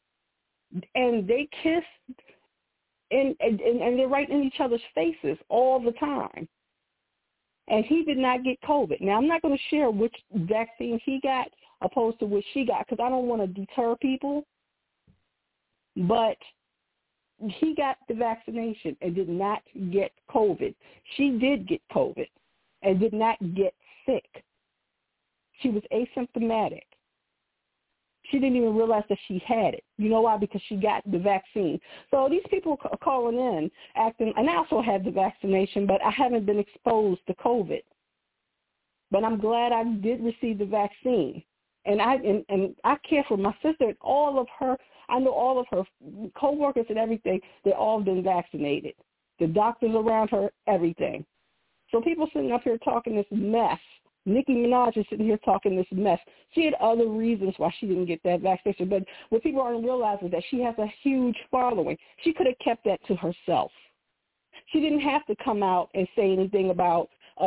And they kissed and they're right in each other's faces all the time. And he did not get COVID. Now, I'm not going to share which vaccine he got opposed to which she got because I don't want to deter people. But he got the vaccination and did not get COVID. She did get COVID and did not get sick. She was asymptomatic. She didn't even realize that she had it. You know why? Because she got the vaccine. So these people are calling in, acting, and I also had the vaccination, but I haven't been exposed to COVID. But I'm glad I did receive the vaccine. And I care for my sister and all of her. I know all of her coworkers and everything. They've all been vaccinated. The doctors around her, everything. So people sitting up here talking this mess. Nicki Minaj is sitting here talking this mess. She had other reasons why she didn't get that vaccination, but what people aren't realizing is that she has a huge following. She could have kept that to herself. She didn't have to come out and say anything about,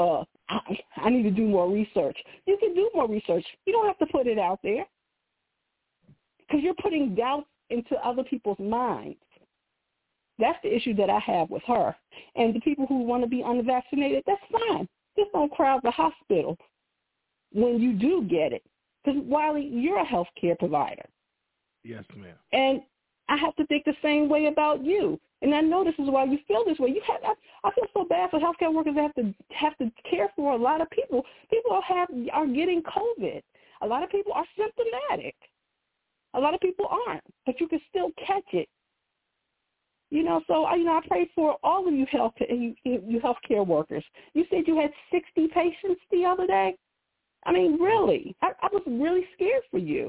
I need to do more research. You can do more research. You don't have to put it out there because you're putting doubt into other people's minds. That's the issue that I have with her. And the people who want to be unvaccinated, that's fine. Just don't crowd the hospital when you do get it. Because, Wiley, you're a healthcare provider. Yes, ma'am. And I have to think the same way about you. And I know this is why you feel this way. I feel so bad for healthcare workers that have to care for a lot of people. People are getting COVID. A lot of people are symptomatic. A lot of people aren't, but you can still catch it. So I pray for all of you healthcare workers. You said you had 60 patients the other day. I mean, really, I was really scared for you,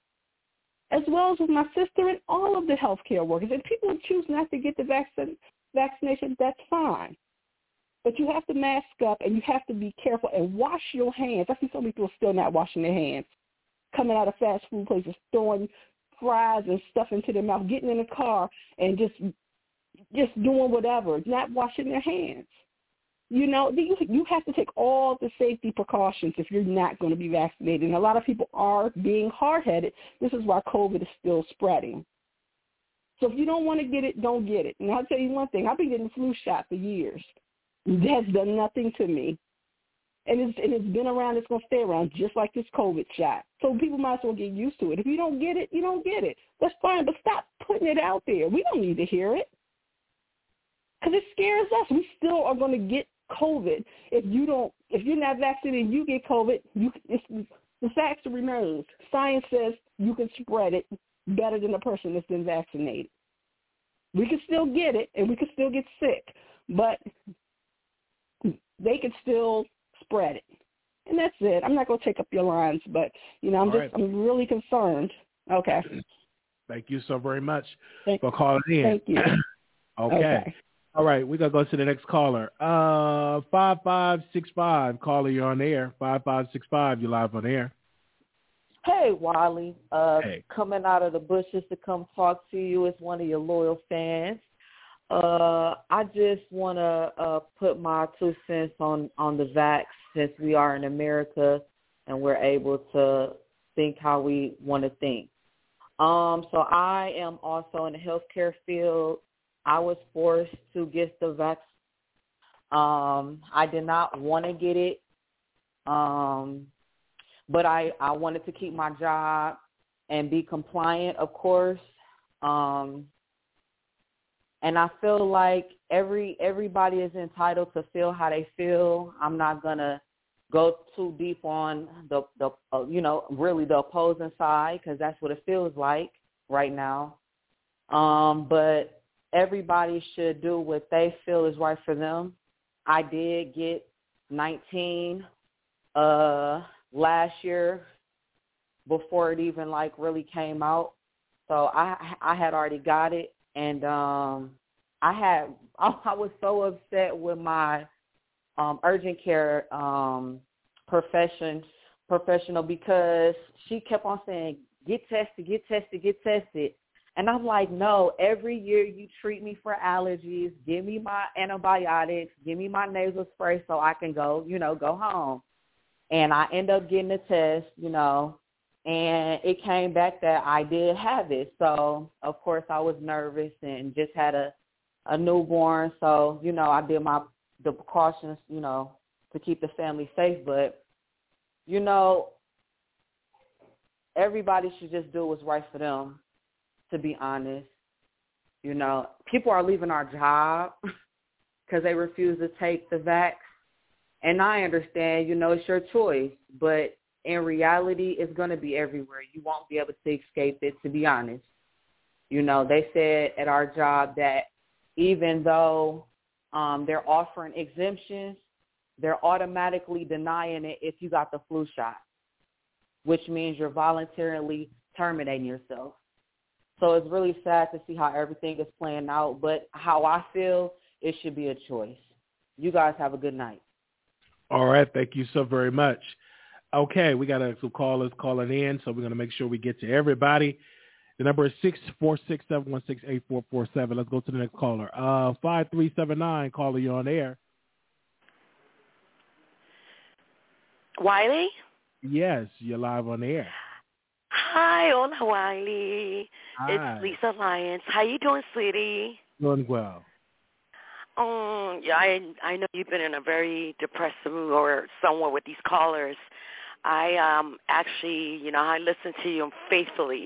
as well as with my sister and all of the healthcare workers. And people who choose not to get the vaccination, that's fine. But you have to mask up and you have to be careful and wash your hands. I see so many people still not washing their hands, coming out of fast food places, throwing fries and stuff into their mouth, getting in the car and just doing whatever, not washing their hands. You have to take all the safety precautions if you're not going to be vaccinated. And a lot of people are being hard-headed. This is why COVID is still spreading. So if you don't want to get it, don't get it. And I'll tell you one thing. I've been getting flu shot for years. That's done nothing to me. And it's been around. It's going to stay around just like this COVID shot. So people might as well get used to it. If you don't get it, you don't get it. That's fine. But stop putting it out there. We don't need to hear it. Because it scares us. We still are going to get COVID. If you're not vaccinated and you get COVID, the fact remains. Science says you can spread it better than a person that's been vaccinated. We can still get it and we can still get sick, but they can still spread it. And that's it. I'm not going to take up your lines, but, I'm really concerned. Okay. Thank you so very much for calling in. Thank you. Okay. All right, we're going to go to the next caller. 5565, caller, you're on the air. 5565, you're live on the air. Hey, Wiley. Hey. Coming out of the bushes to come talk to you as one of your loyal fans. I just want to put my 2 cents on the vax, since we are in America and we're able to think how we want to think. So I am also in the healthcare field. I was forced to get the vax. I did not want to get it, but I wanted to keep my job and be compliant, of course. And I feel like everybody is entitled to feel how they feel. I'm not gonna go too deep on the really the opposing side, because that's what it feels like right now. But everybody should do what they feel is right for them. I did get 19 last year before it even really came out. So I had already got it, and I was so upset with my urgent care professional, because she kept on saying, get tested, get tested, get tested. And I'm like, no, every year you treat me for allergies, give me my antibiotics, give me my nasal spray so I can go home. And I end up getting a test, and it came back that I did have it. So, of course, I was nervous and just had a newborn. So, I did the precautions, to keep the family safe. But, everybody should just do what's right for them. To be honest, people are leaving our job because they refuse to take the vax. And I understand, it's your choice, but in reality, it's going to be everywhere. You won't be able to escape it, to be honest. They said at our job that even though they're offering exemptions, they're automatically denying it if you got the flu shot, which means you're voluntarily terminating yourself. So it's really sad to see how everything is playing out. But how I feel, it should be a choice. You guys have a good night. All right. Thank you so very much. Okay. We got some callers calling in, so we're going to make sure we get to everybody. The number is 646-716-8447. Let's go to the next caller. 5379, caller, you're on air. Wiley? Yes, you're live on the air. Hi, hola, Wiley. Hi. It's Lisa Lyons. How you doing, sweetie? Doing well. Yeah, I know you've been in a very depressed mood or somewhat with these callers. I actually, I listen to you faithfully,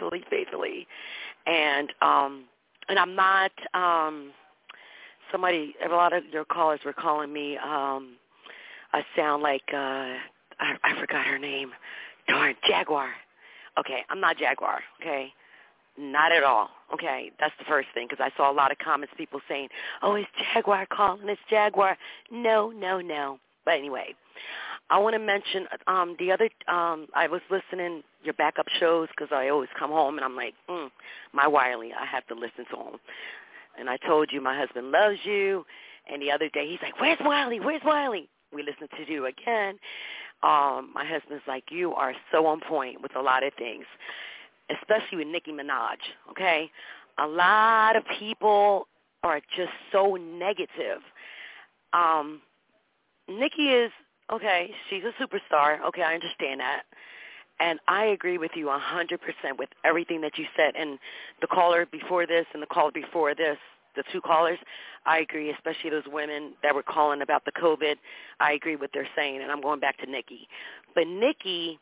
and I'm not. A lot of your callers were calling me. I sound like I forgot her name. Darn, Jaguar. Okay, I'm not Jaguar, okay? Not at all, okay? That's the first thing, because I saw a lot of comments, people saying, oh, it's Jaguar calling, it's Jaguar. No. But anyway, I want to mention the other, I was listening your backup shows, because I always come home, and I'm like, my Wiley, I have to listen to him. And I told you my husband loves you, and the other day he's like, where's Wiley? We listened to you again. My husband's like, you are so on point with a lot of things, especially with Nicki Minaj, okay? A lot of people are just so negative. Nicki is, okay, she's a superstar. Okay, I understand that. And I agree with you 100% with everything that you said. And the caller before this and the caller before this, the two callers, I agree, especially those women that were calling about the COVID. I agree with what they're saying, and I'm going back to Nicki. But Nicki,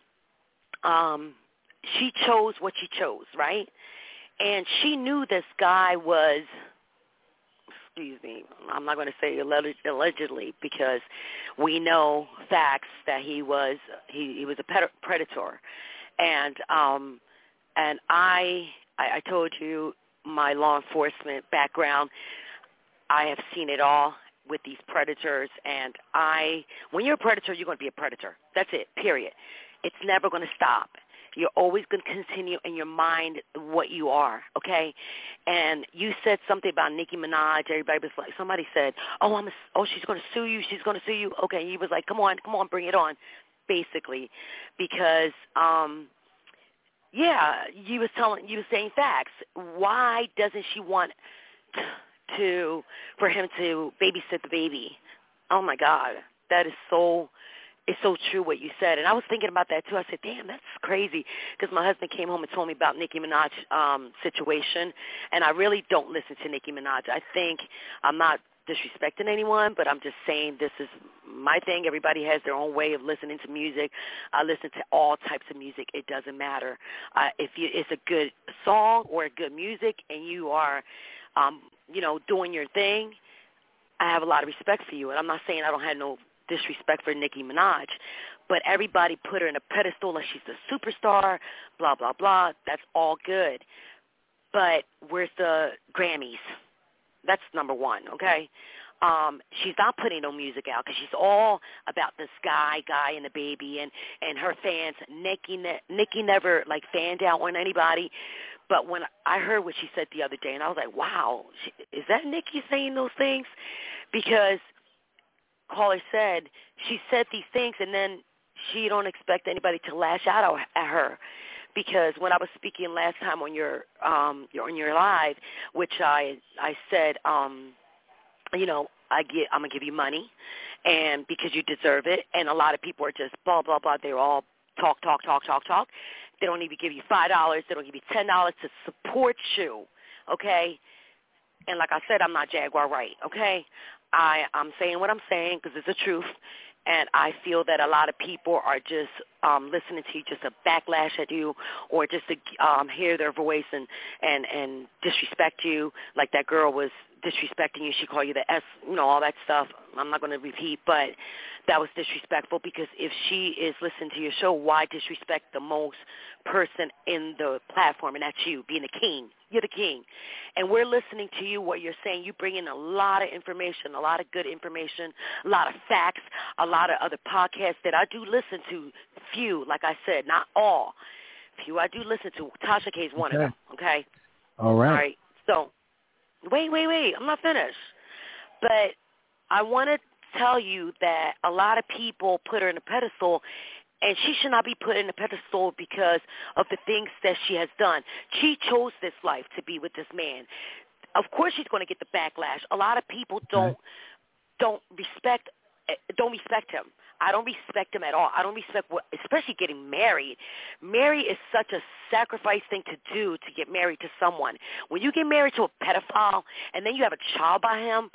she chose what she chose, right? And she knew this guy was, excuse me, I'm not going to say allegedly, because we know facts that he was a predator. And I told you my law enforcement background, I have seen it all. with these predators. And when you're a predator, you're going to be a predator. That's it, period. It's never going to stop. You're always going to continue in your mind what you are, okay? And you said something about Nicki Minaj. Everybody was like, somebody said, she's going to sue you. She's going to sue you. Okay, he was like, come on, bring it on, basically, because you were saying facts. Why doesn't she want for him to babysit the baby? Oh my God, that is so. It's so true what you said. And I was thinking about that, too. I said, damn, that's crazy, because my husband came home and told me about Nicki Minaj's situation, and I really don't listen to Nicki Minaj. I think I'm not disrespecting anyone, but I'm just saying this is my thing. Everybody has their own way of listening to music. I listen to all types of music. It doesn't matter. If it's a good song or a good music and you are, doing your thing, I have a lot of respect for you. And I'm not saying I don't have no disrespect for Nicki Minaj, but everybody put her in a pedestal like she's a superstar, blah, blah, blah. That's all good. But where's the Grammys? That's number one, okay? She's not putting no music out because she's all about this guy and the baby and her fans. Nicki never, fanned out on anybody. But when I heard what she said the other day, and I was like, wow, is that Nicki saying those things? Because caller said she said these things and then she don't expect anybody to lash out at her, because when I was speaking last time on your live, which I said I'm gonna give you money, and because you deserve it, and a lot of people are just blah blah blah. They're all talk. They don't even give you $5. They don't give you $10 to support you, okay? And like I said, I'm not Jaguar Wright, okay? I'm saying what I'm saying because it's the truth, and I feel that a lot of people are just listening to you just to backlash at you, or just to hear their voice and disrespect you, like that girl was disrespecting you. She called you the S, all that stuff. I'm not going to repeat, but that was disrespectful, because if she is listening to your show, why disrespect the most person in the platform, and that's you, being the king. You're the king. And we're listening to you, what you're saying. You bring in a lot of information, a lot of good information, a lot of facts, a lot of other podcasts that I do listen to. Few, like I said, not all. Few I do listen to. Tasha K is one of them, okay? All right. All right. So, wait. I'm not finished. But I want to tell you that a lot of people put her in a pedestal, and she should not be put in a pedestal because of the things that she has done. She chose this life to be with this man. Of course she's going to get the backlash. A lot of people don't respect him. I don't respect him at all. I don't respect especially getting married. Marry is such a sacrifice thing to do, to get married to someone. When you get married to a pedophile and then you have a child by him,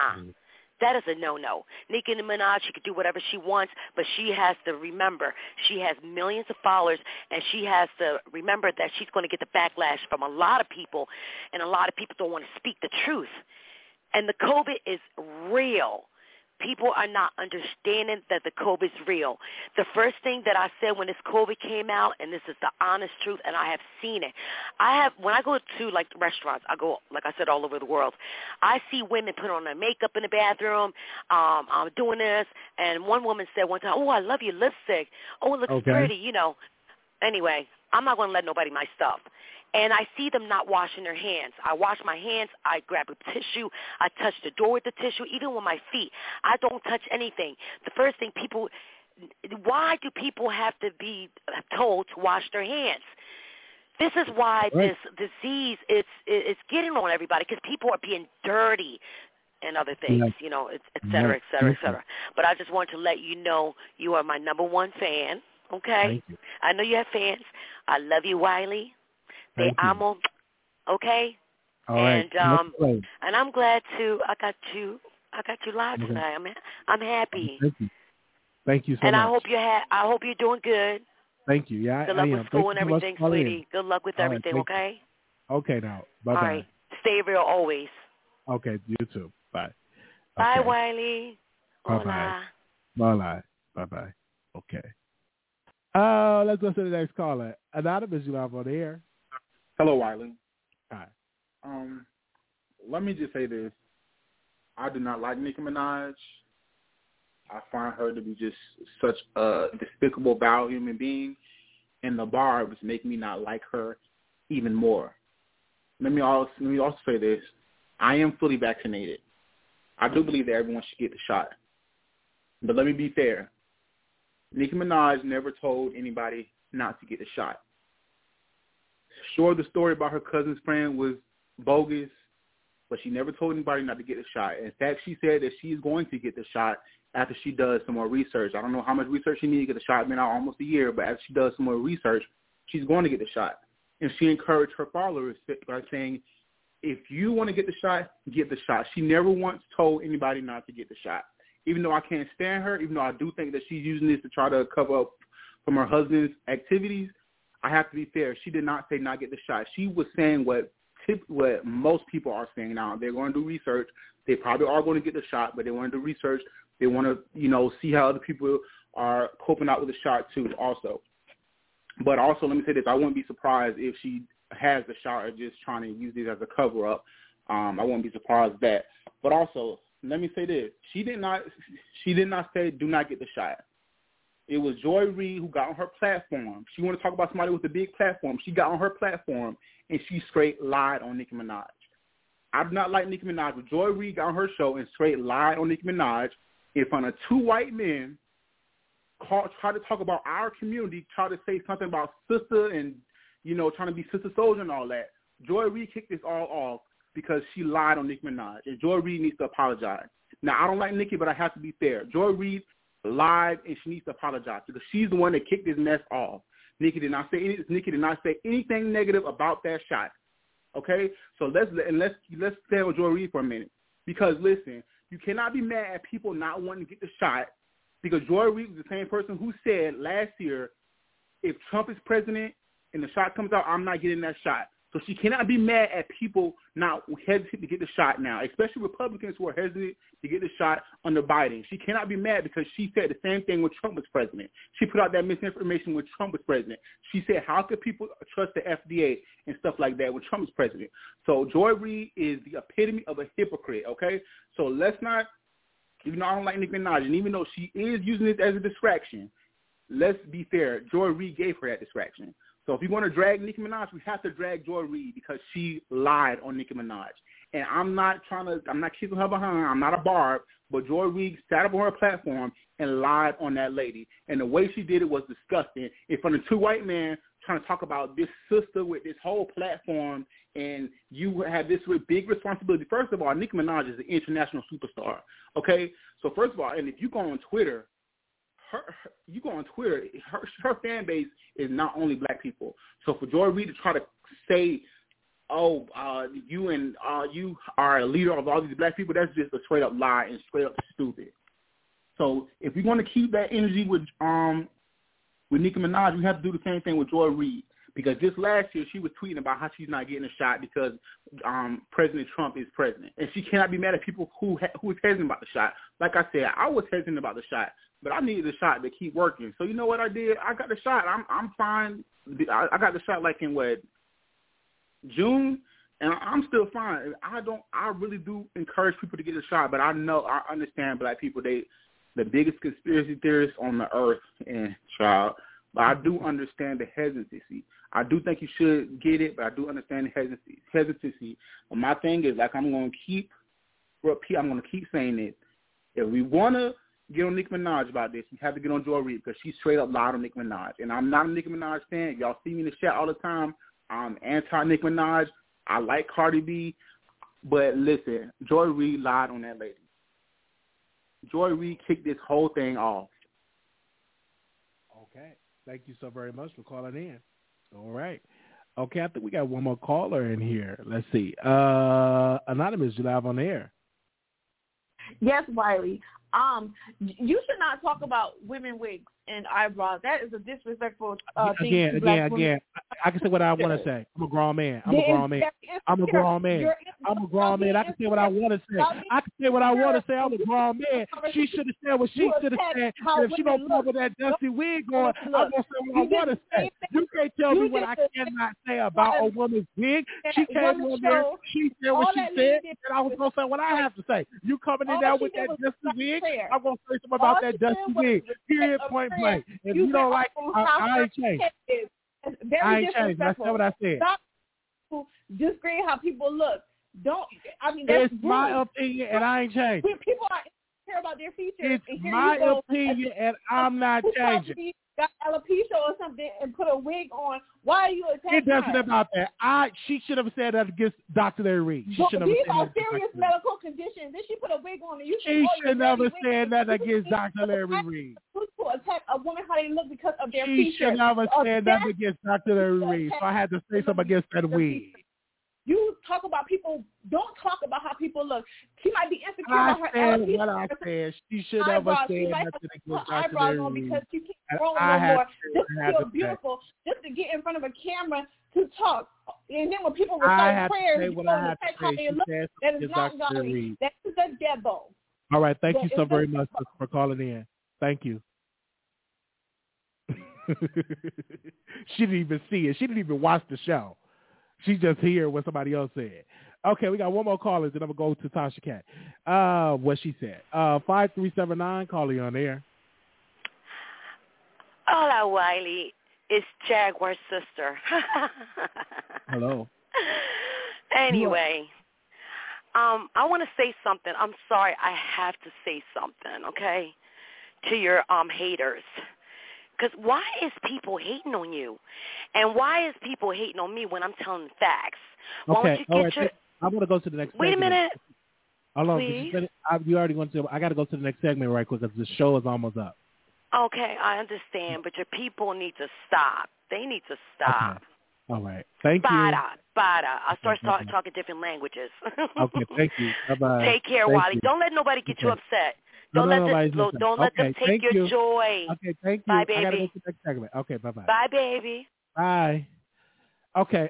that is a no-no. Nicki Minaj, she could do whatever she wants, but she has to remember she has millions of followers, and she has to remember that she's going to get the backlash from a lot of people, and a lot of people don't want to speak the truth. And the COVID is real. People are not understanding that the COVID is real. The first thing that I said when this COVID came out, and this is the honest truth, and I have seen it. When I go to restaurants, I go, like I said, all over the world. I see women put on their makeup in the bathroom. I'm doing this, and one woman said one time, "Oh, I love your lipstick. Oh, it looks pretty." Anyway, I'm not going to let nobody my stuff. And I see them not washing their hands. I wash my hands. I grab a tissue. I touch the door with the tissue, even with my feet. I don't touch anything. The first thing why do people have to be told to wash their hands? This is why this disease is getting on everybody, because people are being dirty and other things, et cetera, et cetera, et cetera. But I just want to let you know you are my number one fan, okay? Thank you. I know you have fans. I love you, Wiley. Te amo, okay? All right. And I'm glad I got you live tonight. I'm happy. Thank you so and much. And I hope you're doing good. Thank you. Yeah, good luck with school and everything, sweetie. Good luck with everything, okay? Okay, now. Bye-bye. All right. Stay real always. Okay, you too. Bye. Bye, Wiley. Bye-bye. Bye-bye. Bye-bye. Okay. Let's go to the next caller. Anonymous, you live on the air. Hello, Wiley. Hi. Let me just say this. I do not like Nicki Minaj. I find her to be just such a despicable, vile human being, and the barbs make me not like her even more. Let me also say this. I am fully vaccinated. I do believe that everyone should get the shot. But let me be fair. Nicki Minaj never told anybody not to get the shot. Sure, the story about her cousin's friend was bogus, but she never told anybody not to get the shot. In fact, she said that she is going to get the shot after she does some more research. I don't know how much research she needs to get the shot. It's been out almost a year, but after she does some more research, she's going to get the shot. And she encouraged her followers by saying, if you want to get the shot, get the shot. She never once told anybody not to get the shot. Even though I can't stand her, even though I do think that she's using this to try to cover up from her husband's activities, I have to be fair. She did not say not get the shot. She was saying what most people are saying now. They're going to do research. They probably are going to get the shot, but they want to do research. They want to, see how other people are coping out with the shot too also. But also, let me say this. I wouldn't be surprised if she has the shot or just trying to use it as a cover-up. I wouldn't be surprised at that. But also, let me say this. She did not say do not get the shot. It was Joy Reid who got on her platform. She wanted to talk about somebody with a big platform. She got on her platform, and she straight lied on Nicki Minaj. I do not like Nicki Minaj, but Joy Reid got on her show and straight lied on Nicki Minaj in front of two white men, try to talk about our community, try to say something about sister and, trying to be sister soldier and all that. Joy Reid kicked this all off because she lied on Nicki Minaj, and Joy Reid needs to apologize. Now, I don't like Nicki, but I have to be fair. Joy Reid lied, and she needs to apologize because she's the one that kicked this mess off. Nicki did not say anything negative about that shot. Okay, so let's stay with Joy Reid for a minute, because listen, you cannot be mad at people not wanting to get the shot, because Joy Reid was the same person who said last year, if Trump is president and the shot comes out, I'm not getting that shot. So she cannot be mad at people not hesitant to get the shot now, especially Republicans who are hesitant to get the shot under Biden. She cannot be mad because she said the same thing when Trump was president. She put out that misinformation when Trump was president. She said, how could people trust the FDA and stuff like that when Trump was president? So Joy Reid is the epitome of a hypocrite, okay? So let's not, even though I don't like Nicki Minaj, and even though she is using this as a distraction, let's be fair. Joy Reid gave her that distraction. So if you want to drag Nicki Minaj, we have to drag Joy Reid because she lied on Nicki Minaj. And I'm not kissing her behind. I'm not a barb, but Joy Reid sat up on her platform and lied on that lady. And the way she did it was disgusting. In front of two white men trying to talk about this sister with this whole platform, and you have this big responsibility. First of all, Nicki Minaj is an international superstar, okay? So first of all, and if you go on Twitter, her fan base is not only black people. So for Joy Reid to try to say, you are a leader of all these black people, that's just a straight up lie and straight up stupid. So if we want to keep that energy with Nicki Minaj, we have to do the same thing with Joy Reid. Because just last year she was tweeting about how she's not getting a shot because President Trump is president, and she cannot be mad at people who is hesitant about the shot. Like I said, I was hesitant about the shot, but I needed the shot to keep working. So you know what I did? I got the shot. I'm fine. I got the shot like in June, and I'm still fine. I really do encourage people to get the shot, but I understand black people. They the biggest conspiracy theorists on the earth, and child. But I do understand the hesitancy. I do think you should get it, but I do understand the hesitancy. But my thing is, like, I'm going to keep saying it. If we want to get on Nicki Minaj about this, we have to get on Joy Reid because she straight up lied on Nicki Minaj. And I'm not a Nicki Minaj fan. Y'all see me in the chat all the time. I'm anti-Nicki Minaj. I like Cardi B. But listen, Joy Reid lied on that lady. Joy Reid kicked this whole thing off. Okay. Thank you so very much for calling in. All right. Okay, I think we got one more caller in here. Let's see. Anonymous, you live on the air. Yes, Wiley. You should not talk about women wigs and eyebrows. That is a disrespectful thing. Again. I can say what I want to say. I'm a grown man. I'm a grown man. I'm a grown man. I can say what I want to say. I can say what I want to say. I'm a grown man. She should have said what she should have said. And if she don't come with that dusty wig on, I'm going to say what I want to say. You can't tell me what I cannot say about a woman's wig. She came on there. She said what she said, and I was going to say what I have to say. You coming in there with that dusty wig, I'm going to say something about that dusty wig. Period, point blank. If you don't like it, I ain't changed. I ain't changed. That's what I said. Stop disagreeing how people look. It's my opinion, and I ain't changed. People care about their features. It's my opinion, and I'm not changing. Got alopecia or something and put a wig on. Why are you attacking It doesn't about that. She should have said that against Dr. Larry Reed. These are serious medical conditions. Then she put a wig on and she should never said that against Dr. Larry Reed. To attack a woman how they look because of their features. She should never said that against Dr. Larry Reed. So I had to say something against that wig. You talk about people. Don't talk about how people look. She might be insecure about her alopecia. What I said. She should never say nothing against Dr. Larry Reed. Because she can't grow no more. Just to feel beautiful. Just to get in front of a camera to talk. And then when people recite prayers, that is not godly. That is the devil. All right. Thank you so very much for calling in. Thank you. She didn't even see it. She didn't even watch the show. She just hear what somebody else said. Okay, we got one more caller, then I'm going to go to Tasha Cat. What she said. 5379, caller, you on air. Hola, Wiley. It's Jaguar's sister. Hello. Anyway, I want to say something. I'm sorry. I have to say something, okay, to your haters. Because why is people hating on you? And why is people hating on me when I'm telling facts? Okay, all right. I'm going to go to the next segment. Wait a minute. Hold on. You already went to. I got to go to the next segment right quick because the show is almost up. Okay, I understand. But your people need to stop. They need to stop. Okay. All right. Thank you. Bada. I start talking different languages. Okay, thank you. Bye-bye. Take care, Wally. Don't let nobody get you upset. Don't let them take your joy. Okay, thank you. Bye, baby. I gotta go to the next segment. Okay, bye-bye. Bye, baby. Bye. Okay,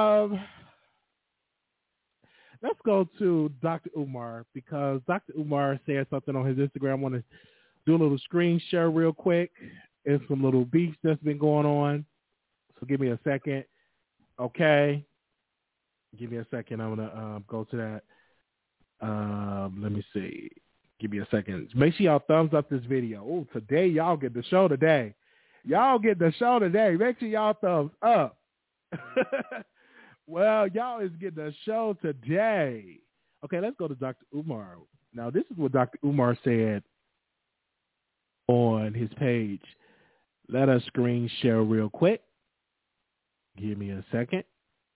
let's go to Dr. Umar because Dr. Umar said something on his Instagram. I want to do a little screen share real quick. There's some little beef that's been going on. So give me a second. Okay. Give me a second. I'm going to go to that. Let me see. Give me a second. Make sure y'all thumbs up this video. Oh, today y'all get the show today. Y'all get the show today. Make sure y'all thumbs up. Well, y'all is getting the show today. Okay, let's go to Dr. Umar. Now, this is what Dr. Umar said on his page. Let us screen share real quick. Give me a second.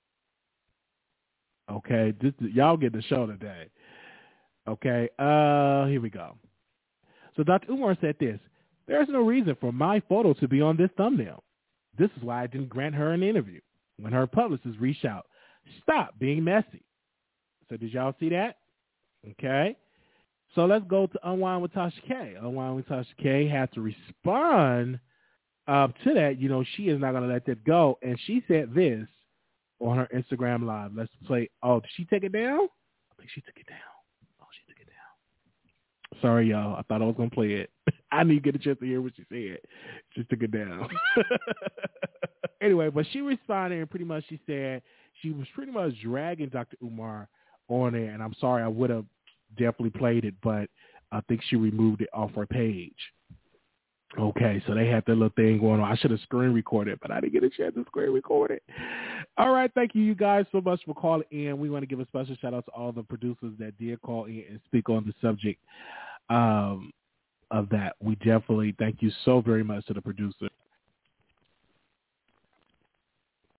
Okay, y'all get the show today. Okay, here we go. So Dr. Umar said this. There's no reason for my photo to be on this thumbnail. This is why I didn't grant her an interview when her publicist reached out. Stop being messy. So did y'all see that? Okay. So let's go to Unwind with Tasha K. Unwind with Tasha K had to respond to that. You know, she is not going to let that go. And she said this on her Instagram Live. Let's play. Oh, did she take it down? I think she took it down. Sorry, y'all. I thought I was going to play it. I didn't get a chance to hear what she said. She took it down. Anyway, but she responded and pretty much she said she was pretty much dragging Dr. Umar on there. And I'm sorry, I would have definitely played it, but I think she removed it off her page. Okay, so they had that little thing going on. I should have screen recorded, but I didn't get a chance to screen record it. All right, thank you guys so much for calling in. We want to give a special shout out to all the producers that did call in and speak on the subject of that. We definitely thank you so very much to the producer.